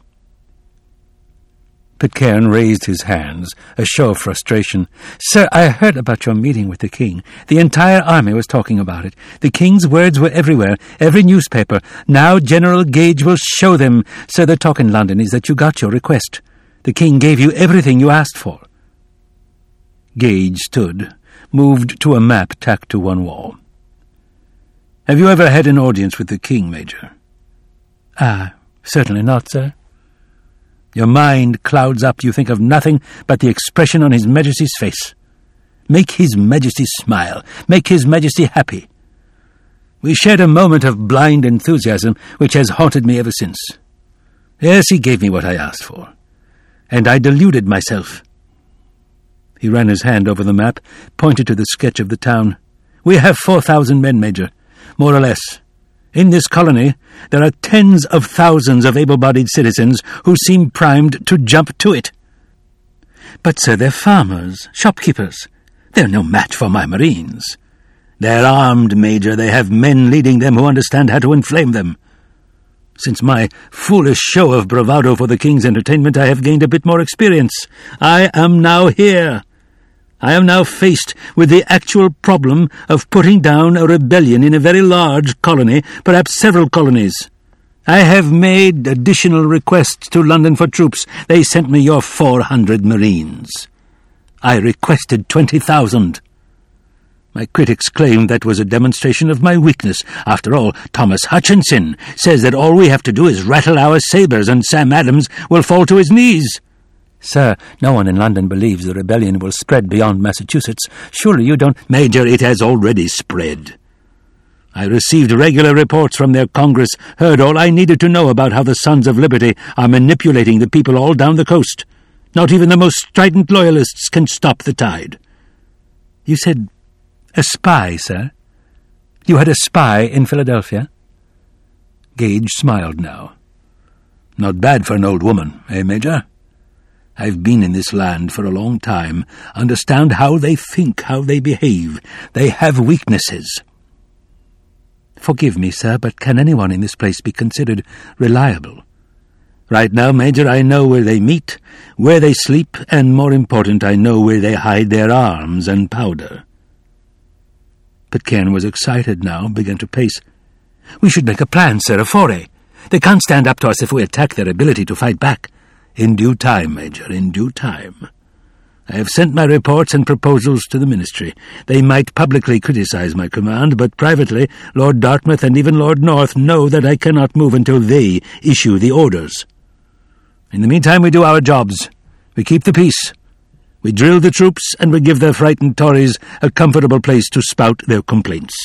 Pitcairn raised his hands, a show of frustration. "Sir, I heard about your meeting with the King. The entire army was talking about it. The King's words were everywhere, every newspaper. Now General Gage will show them. Sir, the talk in London is that you got your request. The King gave you everything you asked for." Gage stood, moved to a map tacked to one wall. "Have you ever had an audience with the King, Major?" "Ah, certainly not, sir." "Your mind clouds up. You think of nothing but the expression on His Majesty's face. Make His Majesty smile. Make His Majesty happy. We shared a moment of blind enthusiasm which has haunted me ever since. Yes, he gave me what I asked for, and I deluded myself." He ran his hand over the map, pointed to the sketch of the town. "We have four thousand men, Major, more or less. In this colony, there are tens of thousands of able-bodied citizens who seem primed to jump to it." "But, sir, they're farmers, shopkeepers. They're no match for my Marines." "They're armed, Major. They have men leading them who understand how to inflame them. Since my foolish show of bravado for the King's entertainment, I have gained a bit more experience. I am now here. I am now faced with the actual problem of putting down a rebellion in a very large colony, perhaps several colonies. I have made additional requests to London for troops. They sent me your four hundred Marines. I requested twenty thousand. My critics claimed that was a demonstration of my weakness. After all, Thomas Hutchinson says that all we have to do is rattle our sabres and Sam Adams will fall to his knees." "Sir, no one in London believes the rebellion will spread beyond Massachusetts. Surely you don't—" "Major, it has already spread. I received regular reports from their Congress, heard all I needed to know about how the Sons of Liberty are manipulating the people all down the coast. Not even the most strident loyalists can stop the tide." "You said a spy, sir? You had a spy in Philadelphia?" Gage smiled now. "Not bad for an old woman, eh, Major? I've been in this land for a long time, understand how they think, how they behave. They have weaknesses." "Forgive me, sir, but can anyone in this place be considered reliable?" "Right now, Major, I know where they meet, where they sleep, and more important, I know where they hide their arms and powder." Pitcairn was excited now, began to pace. "We should make a plan, sir, a foray. They can't stand up to us if we attack their ability to fight back." "In due time, Major, in due time. I have sent my reports and proposals to the Ministry. They might publicly criticize my command, but privately Lord Dartmouth and even Lord North know that I cannot move until they issue the orders. In the meantime, we do our jobs. We keep the peace. We drill the troops, and we give the frightened Tories a comfortable place to spout their complaints."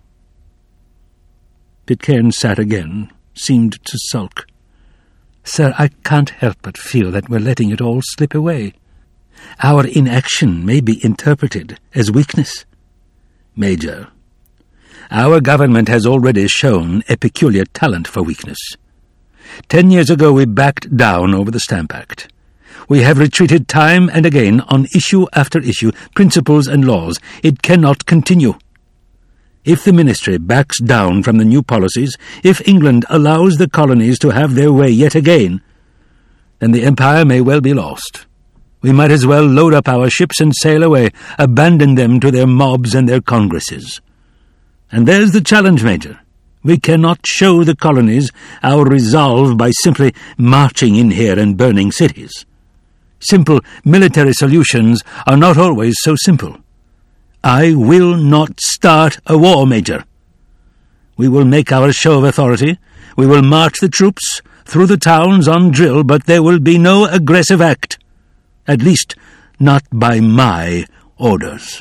Pitcairn sat again, seemed to sulk. "Sir, I can't help but feel that we're letting it all slip away. Our inaction may be interpreted as weakness." "Major, our government has already shown a peculiar talent for weakness. Ten years ago we backed down over the Stamp Act. We have retreated time and again on issue after issue, principles and laws. It cannot continue. If the Ministry backs down from the new policies, if England allows the colonies to have their way yet again, then the Empire may well be lost. We might as well load up our ships and sail away, abandon them to their mobs and their congresses. And there's the challenge, Major. We cannot show the colonies our resolve by simply marching in here and burning cities. Simple military solutions are not always so simple. I will not start a war, Major. We will make our show of authority. We will march the troops through the towns on drill, but there will be no aggressive act. At least, not by my orders.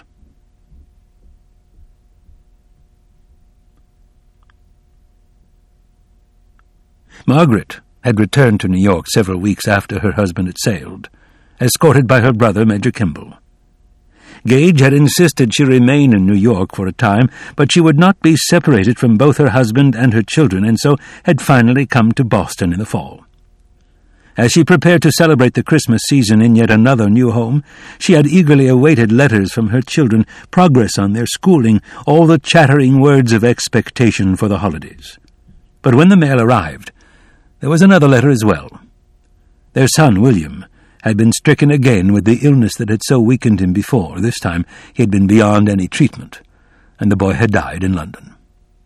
Margaret had returned to New York several weeks after her husband had sailed, escorted by her brother, Major Kimball. Gage had insisted she remain in New York for a time, but she would not be separated from both her husband and her children, and so had finally come to Boston in the fall. As she prepared to celebrate the Christmas season in yet another new home, she had eagerly awaited letters from her children, progress on their schooling, all the chattering words of expectation for the holidays. But when the mail arrived, there was another letter as well. Their son, William, had been stricken again with the illness that had so weakened him before. This time he had been beyond any treatment, and the boy had died in London.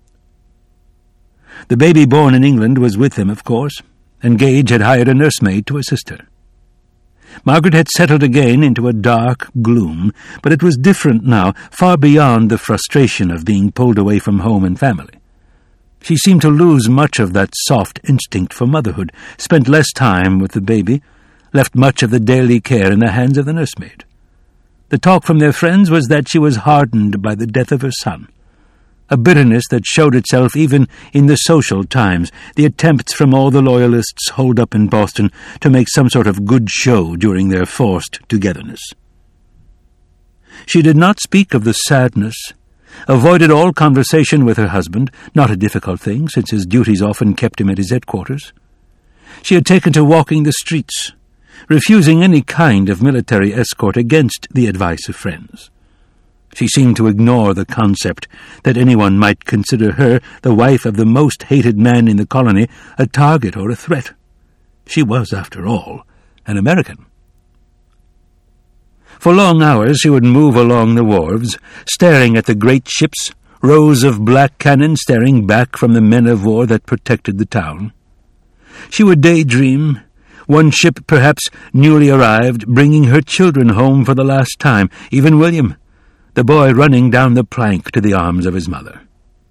The baby born in England was with them, of course, and Gage had hired a nursemaid to assist her. Margaret had settled again into a dark gloom, but it was different now, far beyond the frustration of being pulled away from home and family. She seemed to lose much of that soft instinct for motherhood, spent less time with the baby, left much of the daily care in the hands of the nursemaid. The talk from their friends was that she was hardened by the death of her son, a bitterness that showed itself even in the social times, the attempts from all the loyalists holed up in Boston to make some sort of good show during their forced togetherness. She did not speak of the sadness, avoided all conversation with her husband, not a difficult thing, since his duties often kept him at his headquarters. She had taken to walking the streets, refusing any kind of military escort against the advice of friends. She seemed to ignore the concept that anyone might consider her, the wife of the most hated man in the colony, a target or a threat. She was, after all, an American. For long hours she would move along the wharves, staring at the great ships, rows of black cannon staring back from the men of war that protected the town. She would daydream, one ship perhaps newly arrived, bringing her children home for the last time, even William, the boy running down the plank to the arms of his mother.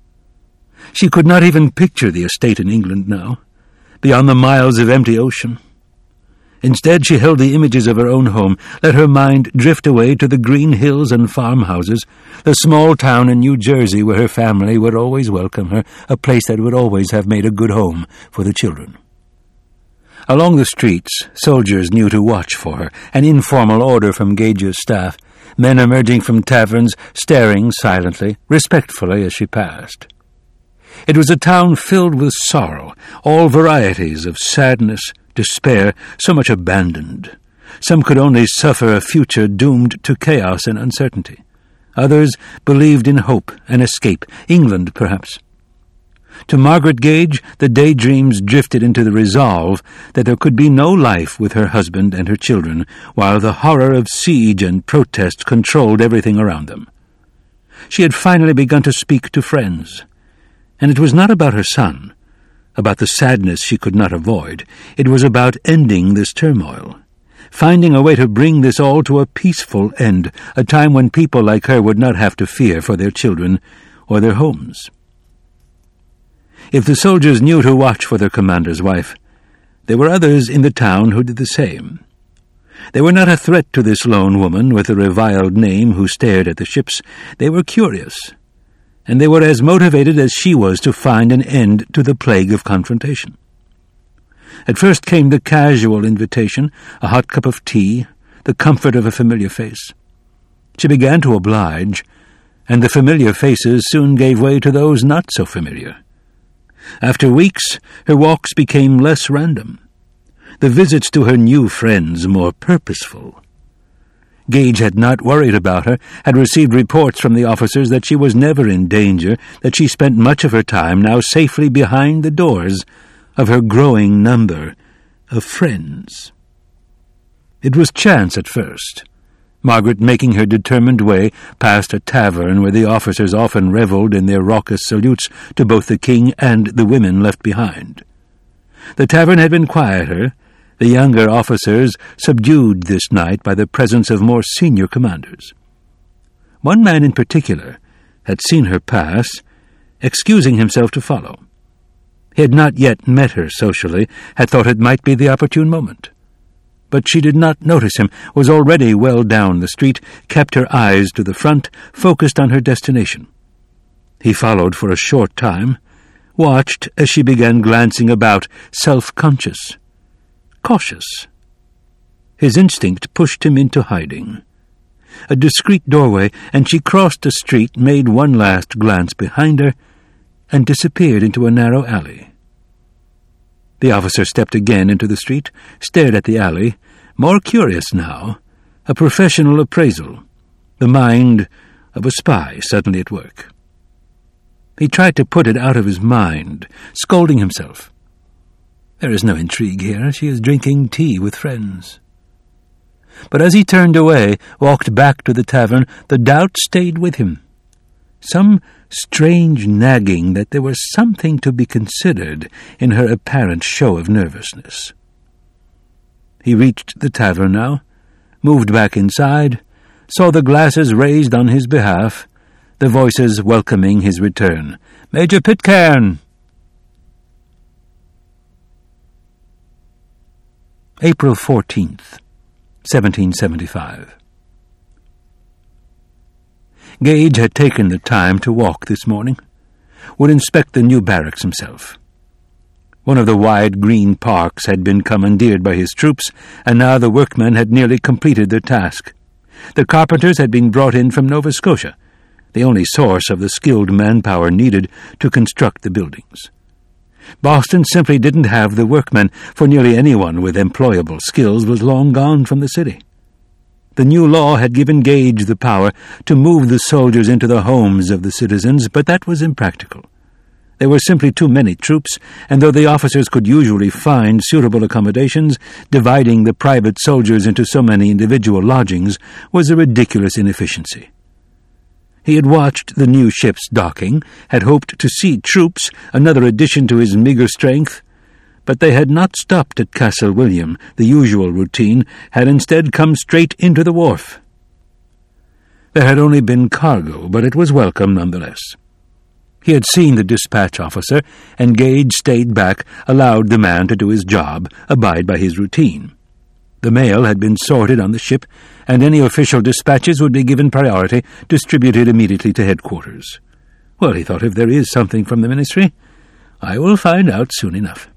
She could not even picture the estate in England now, beyond the miles of empty ocean. Instead, she held the images of her own home, let her mind drift away to the green hills and farmhouses, the small town in New Jersey where her family would always welcome her, a place that would always have made a good home for the children. Along the streets, soldiers knew to watch for her, an informal order from Gage's staff, men emerging from taverns, staring silently, respectfully as she passed. It was a town filled with sorrow, all varieties of sadness, despair, so much abandoned. Some could only suffer a future doomed to chaos and uncertainty. Others believed in hope and escape, England perhaps. To Margaret Gage, the daydreams drifted into the resolve that there could be no life with her husband and her children, while the horror of siege and protest controlled everything around them. She had finally begun to speak to friends, and it was not about her son, about the sadness she could not avoid. It was about ending this turmoil, finding a way to bring this all to a peaceful end, a time when people like her would not have to fear for their children or their homes. If the soldiers knew to watch for their commander's wife, there were others in the town who did the same. They were not a threat to this lone woman with a reviled name who stared at the ships. They were curious, and they were as motivated as she was to find an end to the plague of confrontation. At first came the casual invitation, a hot cup of tea, the comfort of a familiar face. She began to oblige, and the familiar faces soon gave way to those not so familiar. After weeks, her walks became less random, the visits to her new friends more purposeful. Gage had not worried about her, had received reports from the officers that she was never in danger, that she spent much of her time now safely behind the doors of her growing number of friends. It was chance at first, Margaret making her determined way past a tavern where the officers often revelled in their raucous salutes to both the king and the women left behind. The tavern had been quieter, the younger officers subdued this night by the presence of more senior commanders. One man in particular had seen her pass, excusing himself to follow. He had not yet met her socially, had thought it might be the opportune moment. But she did not notice him, was already well down the street, kept her eyes to the front, focused on her destination. He followed for a short time, watched as she began glancing about, self-conscious, cautious. His instinct pushed him into hiding. A discreet doorway, and she crossed the street, made one last glance behind her, and disappeared into a narrow alley. The officer stepped again into the street, stared at the alley, more curious now, a professional appraisal, the mind of a spy suddenly at work. He tried to put it out of his mind, scolding himself. There is no intrigue here. She is drinking tea with friends. But as he turned away, walked back to the tavern, the doubt stayed with him. Some strange nagging that there was something to be considered in her apparent show of nervousness. He reached the tavern now, moved back inside, saw the glasses raised on his behalf, the voices welcoming his return. "Major Pitcairn!" April fourteenth, seventeen seventy-five. Gage had taken the time to walk this morning, would inspect the new barracks himself. One of the wide green parks had been commandeered by his troops, and now the workmen had nearly completed their task. The carpenters had been brought in from Nova Scotia, the only source of the skilled manpower needed to construct the buildings. Boston simply didn't have the workmen, for nearly anyone with employable skills was long gone from the city. The new law had given Gage the power to move the soldiers into the homes of the citizens, but that was impractical. There were simply too many troops, and though the officers could usually find suitable accommodations, dividing the private soldiers into so many individual lodgings was a ridiculous inefficiency. He had watched the new ships docking, had hoped to see troops, another addition to his meagre strength, but they had not stopped at Castle William. The usual routine had instead come straight into the wharf. There had only been cargo, but it was welcome nonetheless. He had seen the dispatch officer, and Gage stayed back, allowed the man to do his job, abide by his routine. The mail had been sorted on the ship, and any official dispatches would be given priority, distributed immediately to headquarters. Well, he thought, if there is something from the ministry, I will find out soon enough.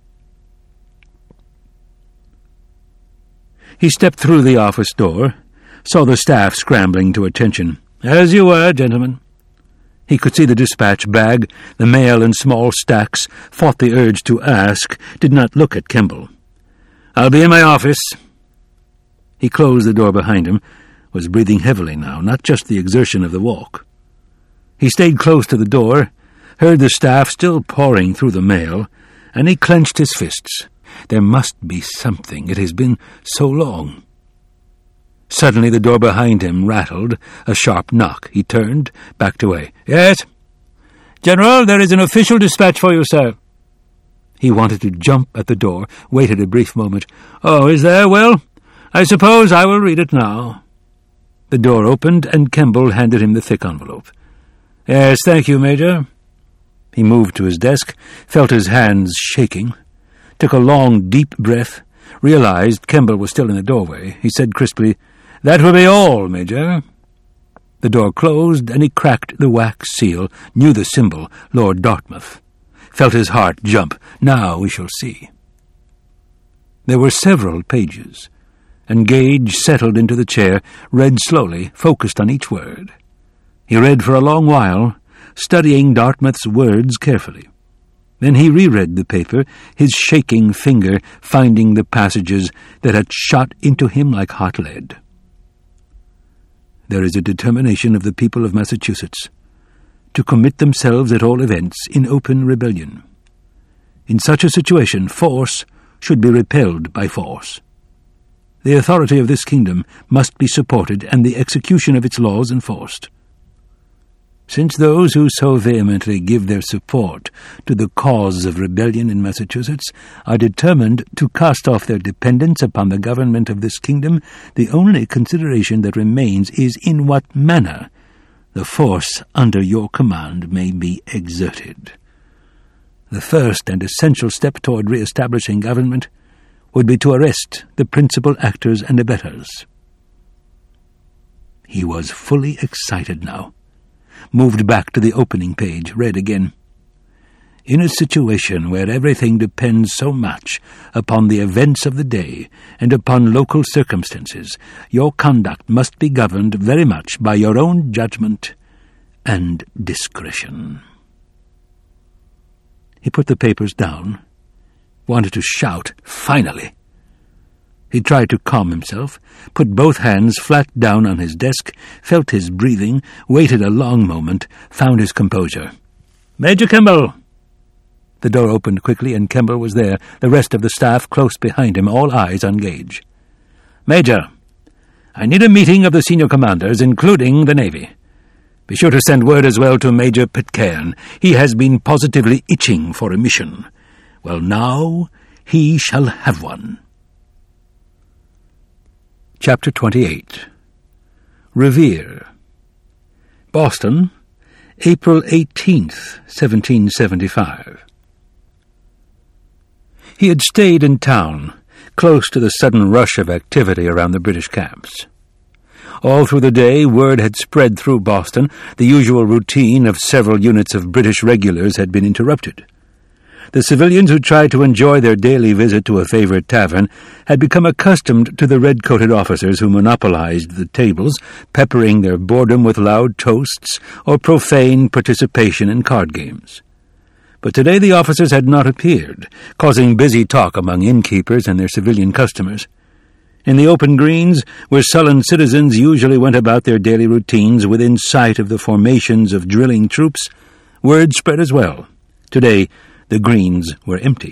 He stepped through the office door, saw the staff scrambling to attention. "As you were, gentlemen." He could see the dispatch bag, the mail in small stacks, fought the urge to ask, did not look at Kemble. "I'll be in my office." He closed the door behind him, was breathing heavily now, not just the exertion of the walk. He stayed close to the door, heard the staff still pouring through the mail, and he clenched his fists. There must be something. It has been so long. Suddenly the door behind him rattled, a sharp knock. He turned, backed away. "Yes?" "General, there is an official dispatch for you, sir." He wanted to jump at the door, waited a brief moment. "Oh, is there? Well, I suppose I will read it now." The door opened, and Kemble handed him the thick envelope. "Yes, thank you, Major." He moved to his desk, felt his hands shaking, took a long, deep breath, realized Kemble was still in the doorway. He said crisply, "That will be all, Major." The door closed, and he cracked the wax seal, knew the symbol, Lord Dartmouth. Felt his heart jump. Now we shall see. There were several pages, and Gage settled into the chair, read slowly, focused on each word. He read for a long while, studying Dartmouth's words carefully. Then he reread the paper, his shaking finger finding the passages that had shot into him like hot lead. There is a determination of the people of Massachusetts to commit themselves at all events in open rebellion. In such a situation, force should be repelled by force. The authority of this kingdom must be supported and the execution of its laws enforced. Since those who so vehemently give their support to the cause of rebellion in Massachusetts are determined to cast off their dependence upon the government of this kingdom, the only consideration that remains is in what manner the force under your command may be exerted. The first and essential step toward re-establishing government would be to arrest the principal actors and abettors. He was fully excited now. Moved back to the opening page, read again. In a situation where everything depends so much upon the events of the day and upon local circumstances, your conduct must be governed very much by your own judgment and discretion. He put the papers down, wanted to shout, finally. He tried to calm himself, put both hands flat down on his desk, felt his breathing, waited a long moment, found his composure. "Major Kemble!" The door opened quickly, and Kemble was there, the rest of the staff close behind him, all eyes on Gage. "Major, I need a meeting of the senior commanders, including the Navy. Be sure to send word as well to Major Pitcairn. He has been positively itching for a mission. Well, now he shall have one." Chapter twenty-eight. Revere. Boston, April eighteenth, seventeen seventy-five. He had stayed in town, close to the sudden rush of activity around the British camps. All through the day, word had spread through Boston. The usual routine of several units of British regulars had been interrupted. The civilians who tried to enjoy their daily visit to a favorite tavern had become accustomed to the red-coated officers who monopolized the tables, peppering their boredom with loud toasts or profane participation in card games. But today the officers had not appeared, causing busy talk among innkeepers and their civilian customers. In the open greens, where sullen citizens usually went about their daily routines within sight of the formations of drilling troops, word spread as well. Today, the greens were empty.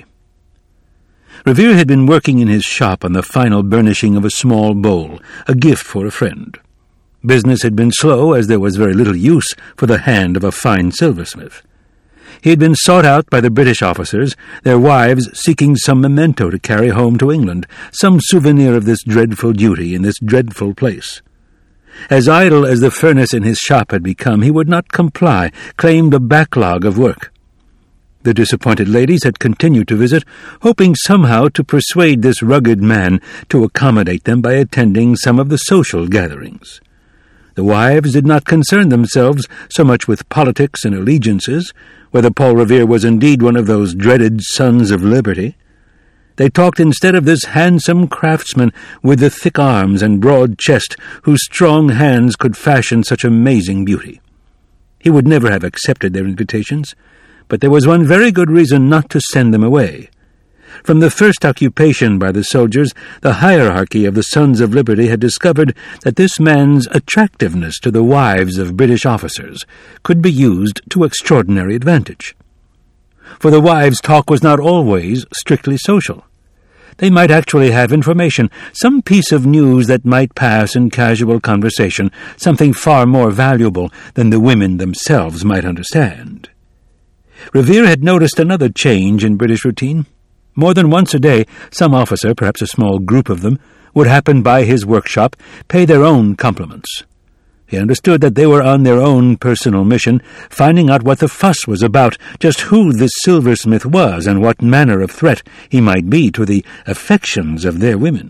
Revere had been working in his shop on the final burnishing of a small bowl, a gift for a friend. Business had been slow, as there was very little use for the hand of a fine silversmith. He had been sought out by the British officers, their wives seeking some memento to carry home to England, some souvenir of this dreadful duty in this dreadful place. As idle as the furnace in his shop had become, he would not comply, claimed a backlog of work. The disappointed ladies had continued to visit, hoping somehow to persuade this rugged man to accommodate them by attending some of the social gatherings. The wives did not concern themselves so much with politics and allegiances, whether Paul Revere was indeed one of those dreaded Sons of Liberty. They talked instead of this handsome craftsman with the thick arms and broad chest, whose strong hands could fashion such amazing beauty. He would never have accepted their invitations, but there was one very good reason not to send them away. From the first occupation by the soldiers, the hierarchy of the Sons of Liberty had discovered that this man's attractiveness to the wives of British officers could be used to extraordinary advantage. For the wives' talk was not always strictly social. They might actually have information, some piece of news that might pass in casual conversation, something far more valuable than the women themselves might understand. Revere had noticed another change in British routine. More than once a day, some officer, perhaps a small group of them, would happen by his workshop, pay their own compliments. He understood that they were on their own personal mission, finding out what the fuss was about, just who this silversmith was, and what manner of threat he might be to the affections of their women.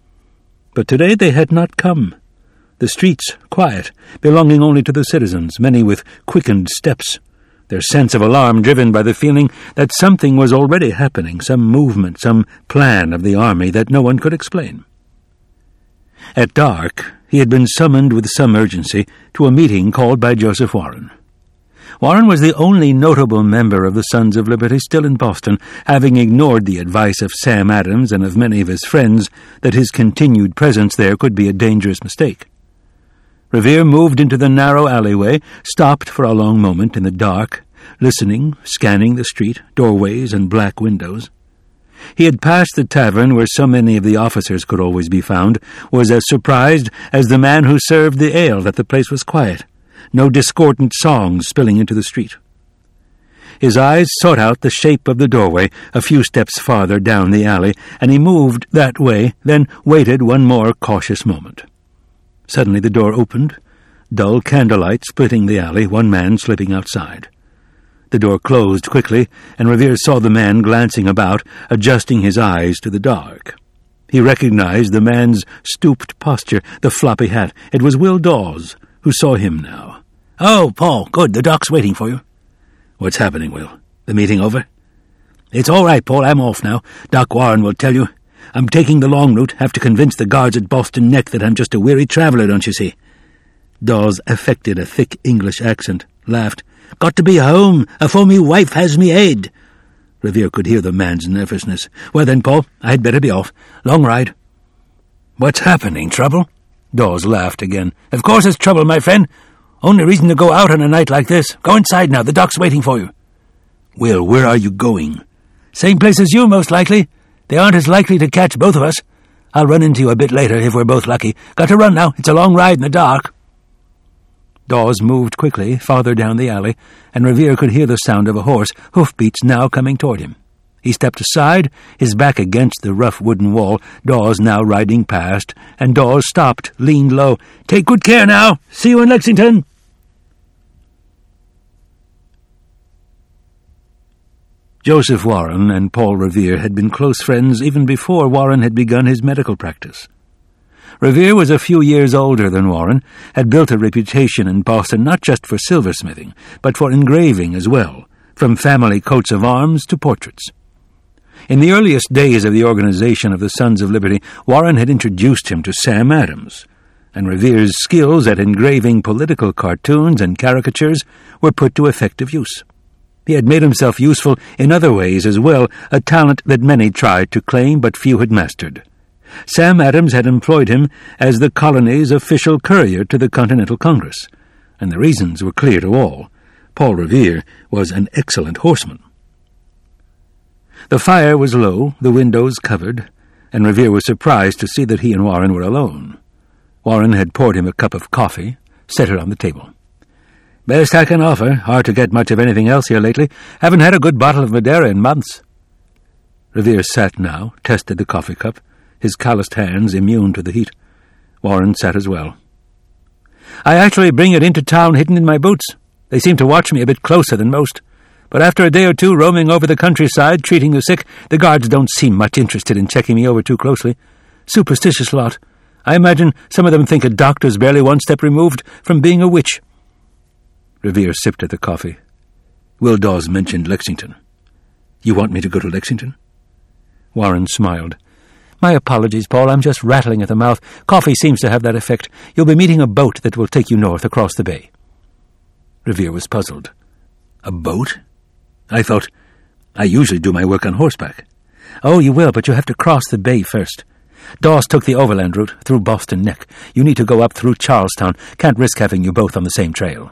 But today they had not come. The streets quiet, belonging only to the citizens, many with quickened steps, their sense of alarm driven by the feeling that something was already happening, some movement, some plan of the army that no one could explain. At dark, he had been summoned with some urgency to a meeting called by Joseph Warren. Warren was the only notable member of the Sons of Liberty still in Boston, having ignored the advice of Sam Adams and of many of his friends that his continued presence there could be a dangerous mistake. Revere moved into the narrow alleyway, stopped for a long moment in the dark, listening, scanning the street, doorways and black windows. he had passed the tavern where so many of the officers could always be found, was as surprised as the man who served the ale that the place was quiet, no discordant songs spilling into the street. His eyes sought out the shape of the doorway a few steps farther down the alley, and he moved that way, then waited one more cautious moment. Suddenly the door opened, dull candlelight splitting the alley, one man slipping outside. The door closed quickly, and Revere saw the man glancing about, adjusting his eyes to the dark. He recognized the man's stooped posture, the floppy hat. It was Will Dawes, who saw him now. "Oh, Paul, good. The doc's waiting for you." "What's happening, Will? The meeting over?" "It's all right, Paul. I'm off now. Doc Warren will tell you. I'm taking the long route, have to convince the guards at Boston Neck that I'm just a weary traveller, don't you see?" Dawes affected a thick English accent, laughed. "Got to be home afore me wife has me head." Revere could hear the man's nervousness. "Well then, Paul, I'd better be off. Long ride." "What's happening? Trouble?" Dawes laughed again. "Of course it's trouble, my friend. Only reason to go out on a night like this. Go inside now. The doc's waiting for you." "Will, where are you going?" "Same place as you, most likely. They aren't as likely to catch both of us. I'll run into you a bit later if we're both lucky. Got to run now. It's a long ride in the dark." Dawes moved quickly farther down the alley, and Revere could hear the sound of a horse, hoofbeats now coming toward him. He stepped aside, his back against the rough wooden wall, Dawes now riding past, and Dawes stopped, leaned low. "Take good care now. See you in Lexington." Joseph Warren and Paul Revere had been close friends even before Warren had begun his medical practice. Revere was a few years older than Warren, had built a reputation in Boston not just for silversmithing, but for engraving as well, from family coats of arms to portraits. In the earliest days of the organization of the Sons of Liberty, Warren had introduced him to Sam Adams, and Revere's skills at engraving political cartoons and caricatures were put to effective use. He had made himself useful in other ways as well, a talent that many tried to claim but few had mastered. Sam Adams had employed him as the colony's official courier to the Continental Congress, and the reasons were clear to all. Paul Revere was an excellent horseman. The fire was low, the windows covered, and Revere was surprised to see that he and Warren were alone. Warren had poured him a cup of coffee, set it on the table. "Best I can offer. Hard to get much of anything else here lately. Haven't had a good bottle of Madeira in months." Revere sat now, tested the coffee cup, his calloused hands immune to the heat. Warren sat as well. "I actually bring it into town hidden in my boots. They seem to watch me a bit closer than most. But after a day or two roaming over the countryside, treating the sick, the guards don't seem much interested in checking me over too closely. Superstitious lot. I imagine some of them think a doctor's barely one step removed from being a witch." Revere sipped at the coffee. Will Dawes mentioned Lexington. "You want me to go to Lexington?" Warren smiled. "My apologies, Paul. I'm just rattling at the mouth. Coffee seems to have that effect. You'll be meeting a boat that will take you north across the bay." Revere was puzzled. "A boat? I thought... I usually do my work on horseback." "Oh, you will, but you have to cross the bay first. Dawes took the overland route through Boston Neck. You need to go up through Charlestown. Can't risk having you both on the same trail."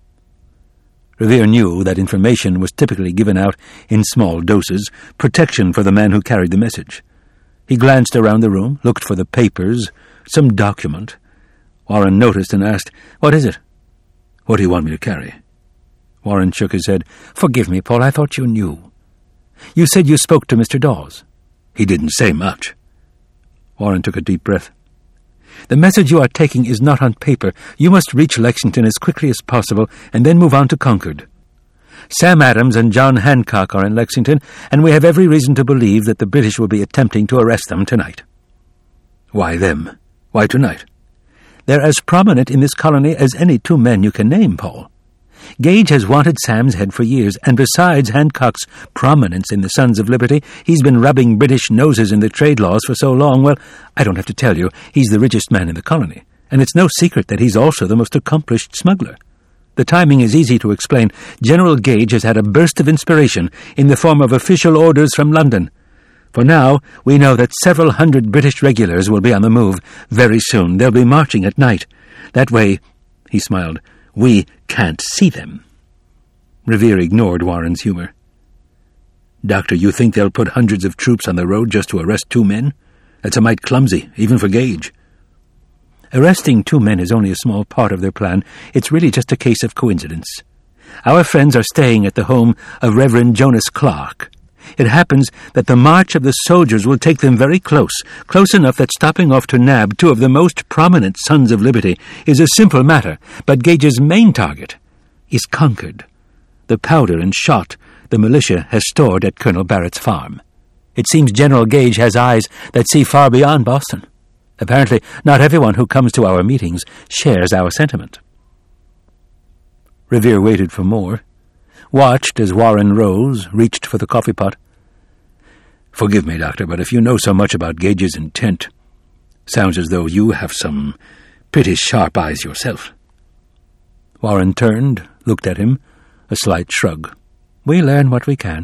Revere knew that information was typically given out in small doses, protection for the man who carried the message. He glanced around the room, looked for the papers, some document. Warren noticed and asked, "What is it?" "What do you want me to carry?" Warren shook his head. "Forgive me, Paul, I thought you knew. You said you spoke to Mister Dawes." "He didn't say much." Warren took a deep breath. "The message you are taking is not on paper. You must reach Lexington as quickly as possible and then move on to Concord. Sam Adams and John Hancock are in Lexington, and we have every reason to believe that the British will be attempting to arrest them tonight." "Why them? Why tonight?" "They're as prominent in this colony as any two men you can name, Paul. Gage has wanted Sam's head for years, and besides Hancock's prominence in the Sons of Liberty, he's been rubbing British noses in the trade laws for so long, well, I don't have to tell you, he's the richest man in the colony, and it's no secret that he's also the most accomplished smuggler. The timing is easy to explain. General Gage has had a burst of inspiration in the form of official orders from London. For now, we know that several hundred British regulars will be on the move very soon. They'll be marching at night. That way," he smiled, "we can't see them." Revere ignored Warren's humor. Doctor, you think they'll put hundreds of troops on the road just to arrest two men? That's a mite clumsy, even for Gage. Arresting two men is only a small part of their plan. It's really just a case of coincidence. Our friends are staying at the home of Reverend Jonas Clark. It happens that the march of the soldiers will take them very close, close enough that stopping off to nab two of the most prominent Sons of Liberty is a simple matter, but Gage's main target is Concord, the powder and shot the militia has stored at Colonel Barrett's farm. It seems General Gage has eyes that see far beyond Boston. Apparently, not everyone who comes to our meetings shares our sentiment. Revere waited for more, watched as Warren rose, reached for the coffee pot. Forgive me, Doctor, but if you know so much about Gage's intent, sounds as though you have some pretty sharp eyes yourself. Warren turned, looked at him, a slight shrug. We learn what we can.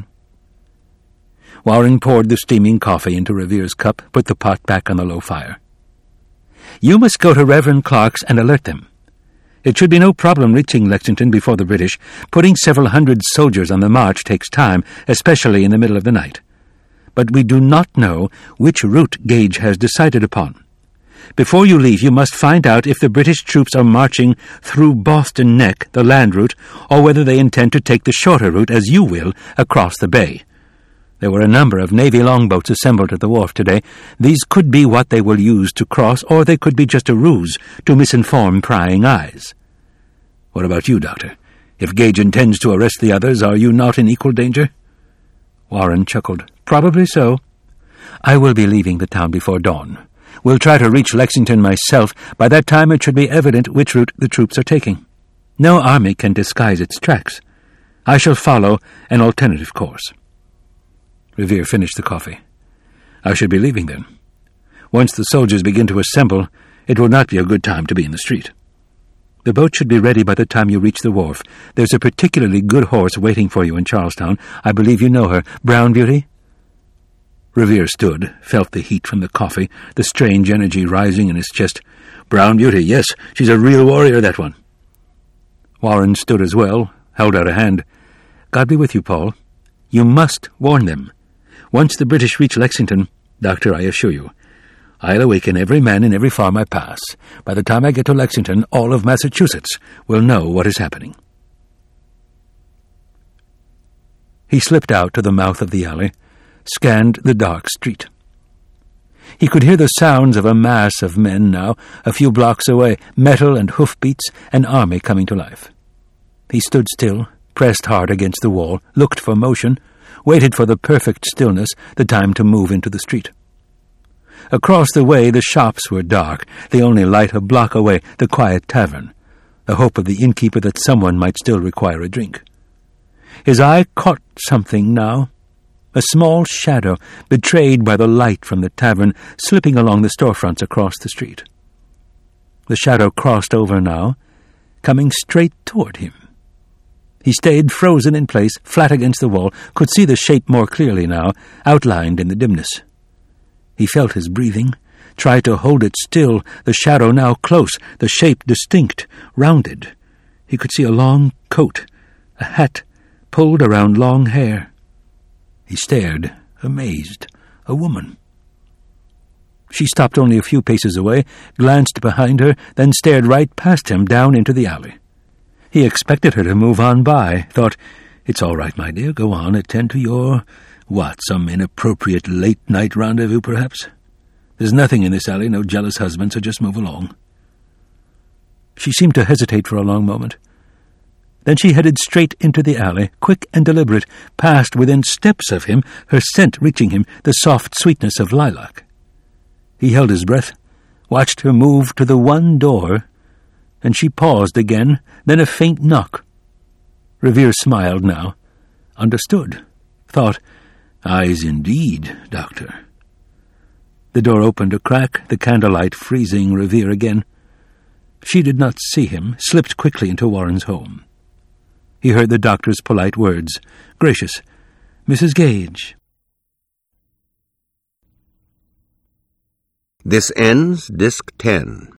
Warren poured the steaming coffee into Revere's cup, put the pot back on the low fire. You must go to Reverend Clark's and alert them. It should be no problem reaching Lexington before the British. Putting several hundred soldiers on the march takes time, especially in the middle of the night. But we do not know which route Gage has decided upon. Before you leave, you must find out if the British troops are marching through Boston Neck, the land route, or whether they intend to take the shorter route, as you will, across the bay. There were a number of Navy longboats assembled at the wharf today. These could be what they will use to cross, or they could be just a ruse to misinform prying eyes. What about you, Doctor? If Gage intends to arrest the others, are you not in equal danger? Warren chuckled. Probably so. I will be leaving the town before dawn. We'll try to reach Lexington myself. By that time it should be evident which route the troops are taking. No army can disguise its tracks. I shall follow an alternative course. Revere finished the coffee. I should be leaving then. Once the soldiers begin to assemble, it will not be a good time to be in the street. The boat should be ready by the time you reach the wharf. There's a particularly good horse waiting for you in Charlestown. I believe you know her. Brown Beauty? Revere stood, felt the heat from the coffee, the strange energy rising in his chest. Brown Beauty, yes, she's a real warrior, that one. Warren stood as well, held out a hand. God be with you, Paul. You must warn them. Once the British reach Lexington, Doctor, I assure you, I'll awaken every man in every farm I pass. By the time I get to Lexington, all of Massachusetts will know what is happening. He slipped out to the mouth of the alley, scanned the dark street. He could hear the sounds of a mass of men now, a few blocks away, metal and hoofbeats, an army coming to life. He stood still, pressed hard against the wall, looked for motion, waited for the perfect stillness, the time to move into the street. Across the way the shops were dark, the only light a block away, the quiet tavern, the hope of the innkeeper that someone might still require a drink. His eye caught something now, a small shadow, betrayed by the light from the tavern, slipping along the storefronts across the street. The shadow crossed over now, coming straight toward him. He stayed frozen in place, flat against the wall, could see the shape more clearly now, outlined in the dimness. He felt his breathing, tried to hold it still, the shadow now close, the shape distinct, rounded. He could see a long coat, a hat, pulled around long hair. He stared, amazed. A woman. She stopped only a few paces away, glanced behind her, then stared right past him down into the alley. He expected her to move on by, thought, It's all right, my dear, go on, attend to your... What, some inappropriate late-night rendezvous, perhaps? There's nothing in this alley, no jealous husband, so just move along. She seemed to hesitate for a long moment. Then she headed straight into the alley, quick and deliberate, passed within steps of him, her scent reaching him, the soft sweetness of lilac. He held his breath, watched her move to the one door, and she paused again, then a faint knock. Revere smiled now, understood, thought, Eyes indeed, Doctor. The door opened a crack, the candlelight freezing Revere again. She did not see him, slipped quickly into Warren's home. He heard the doctor's polite words, gracious, Missus Gage. This ends Disc ten.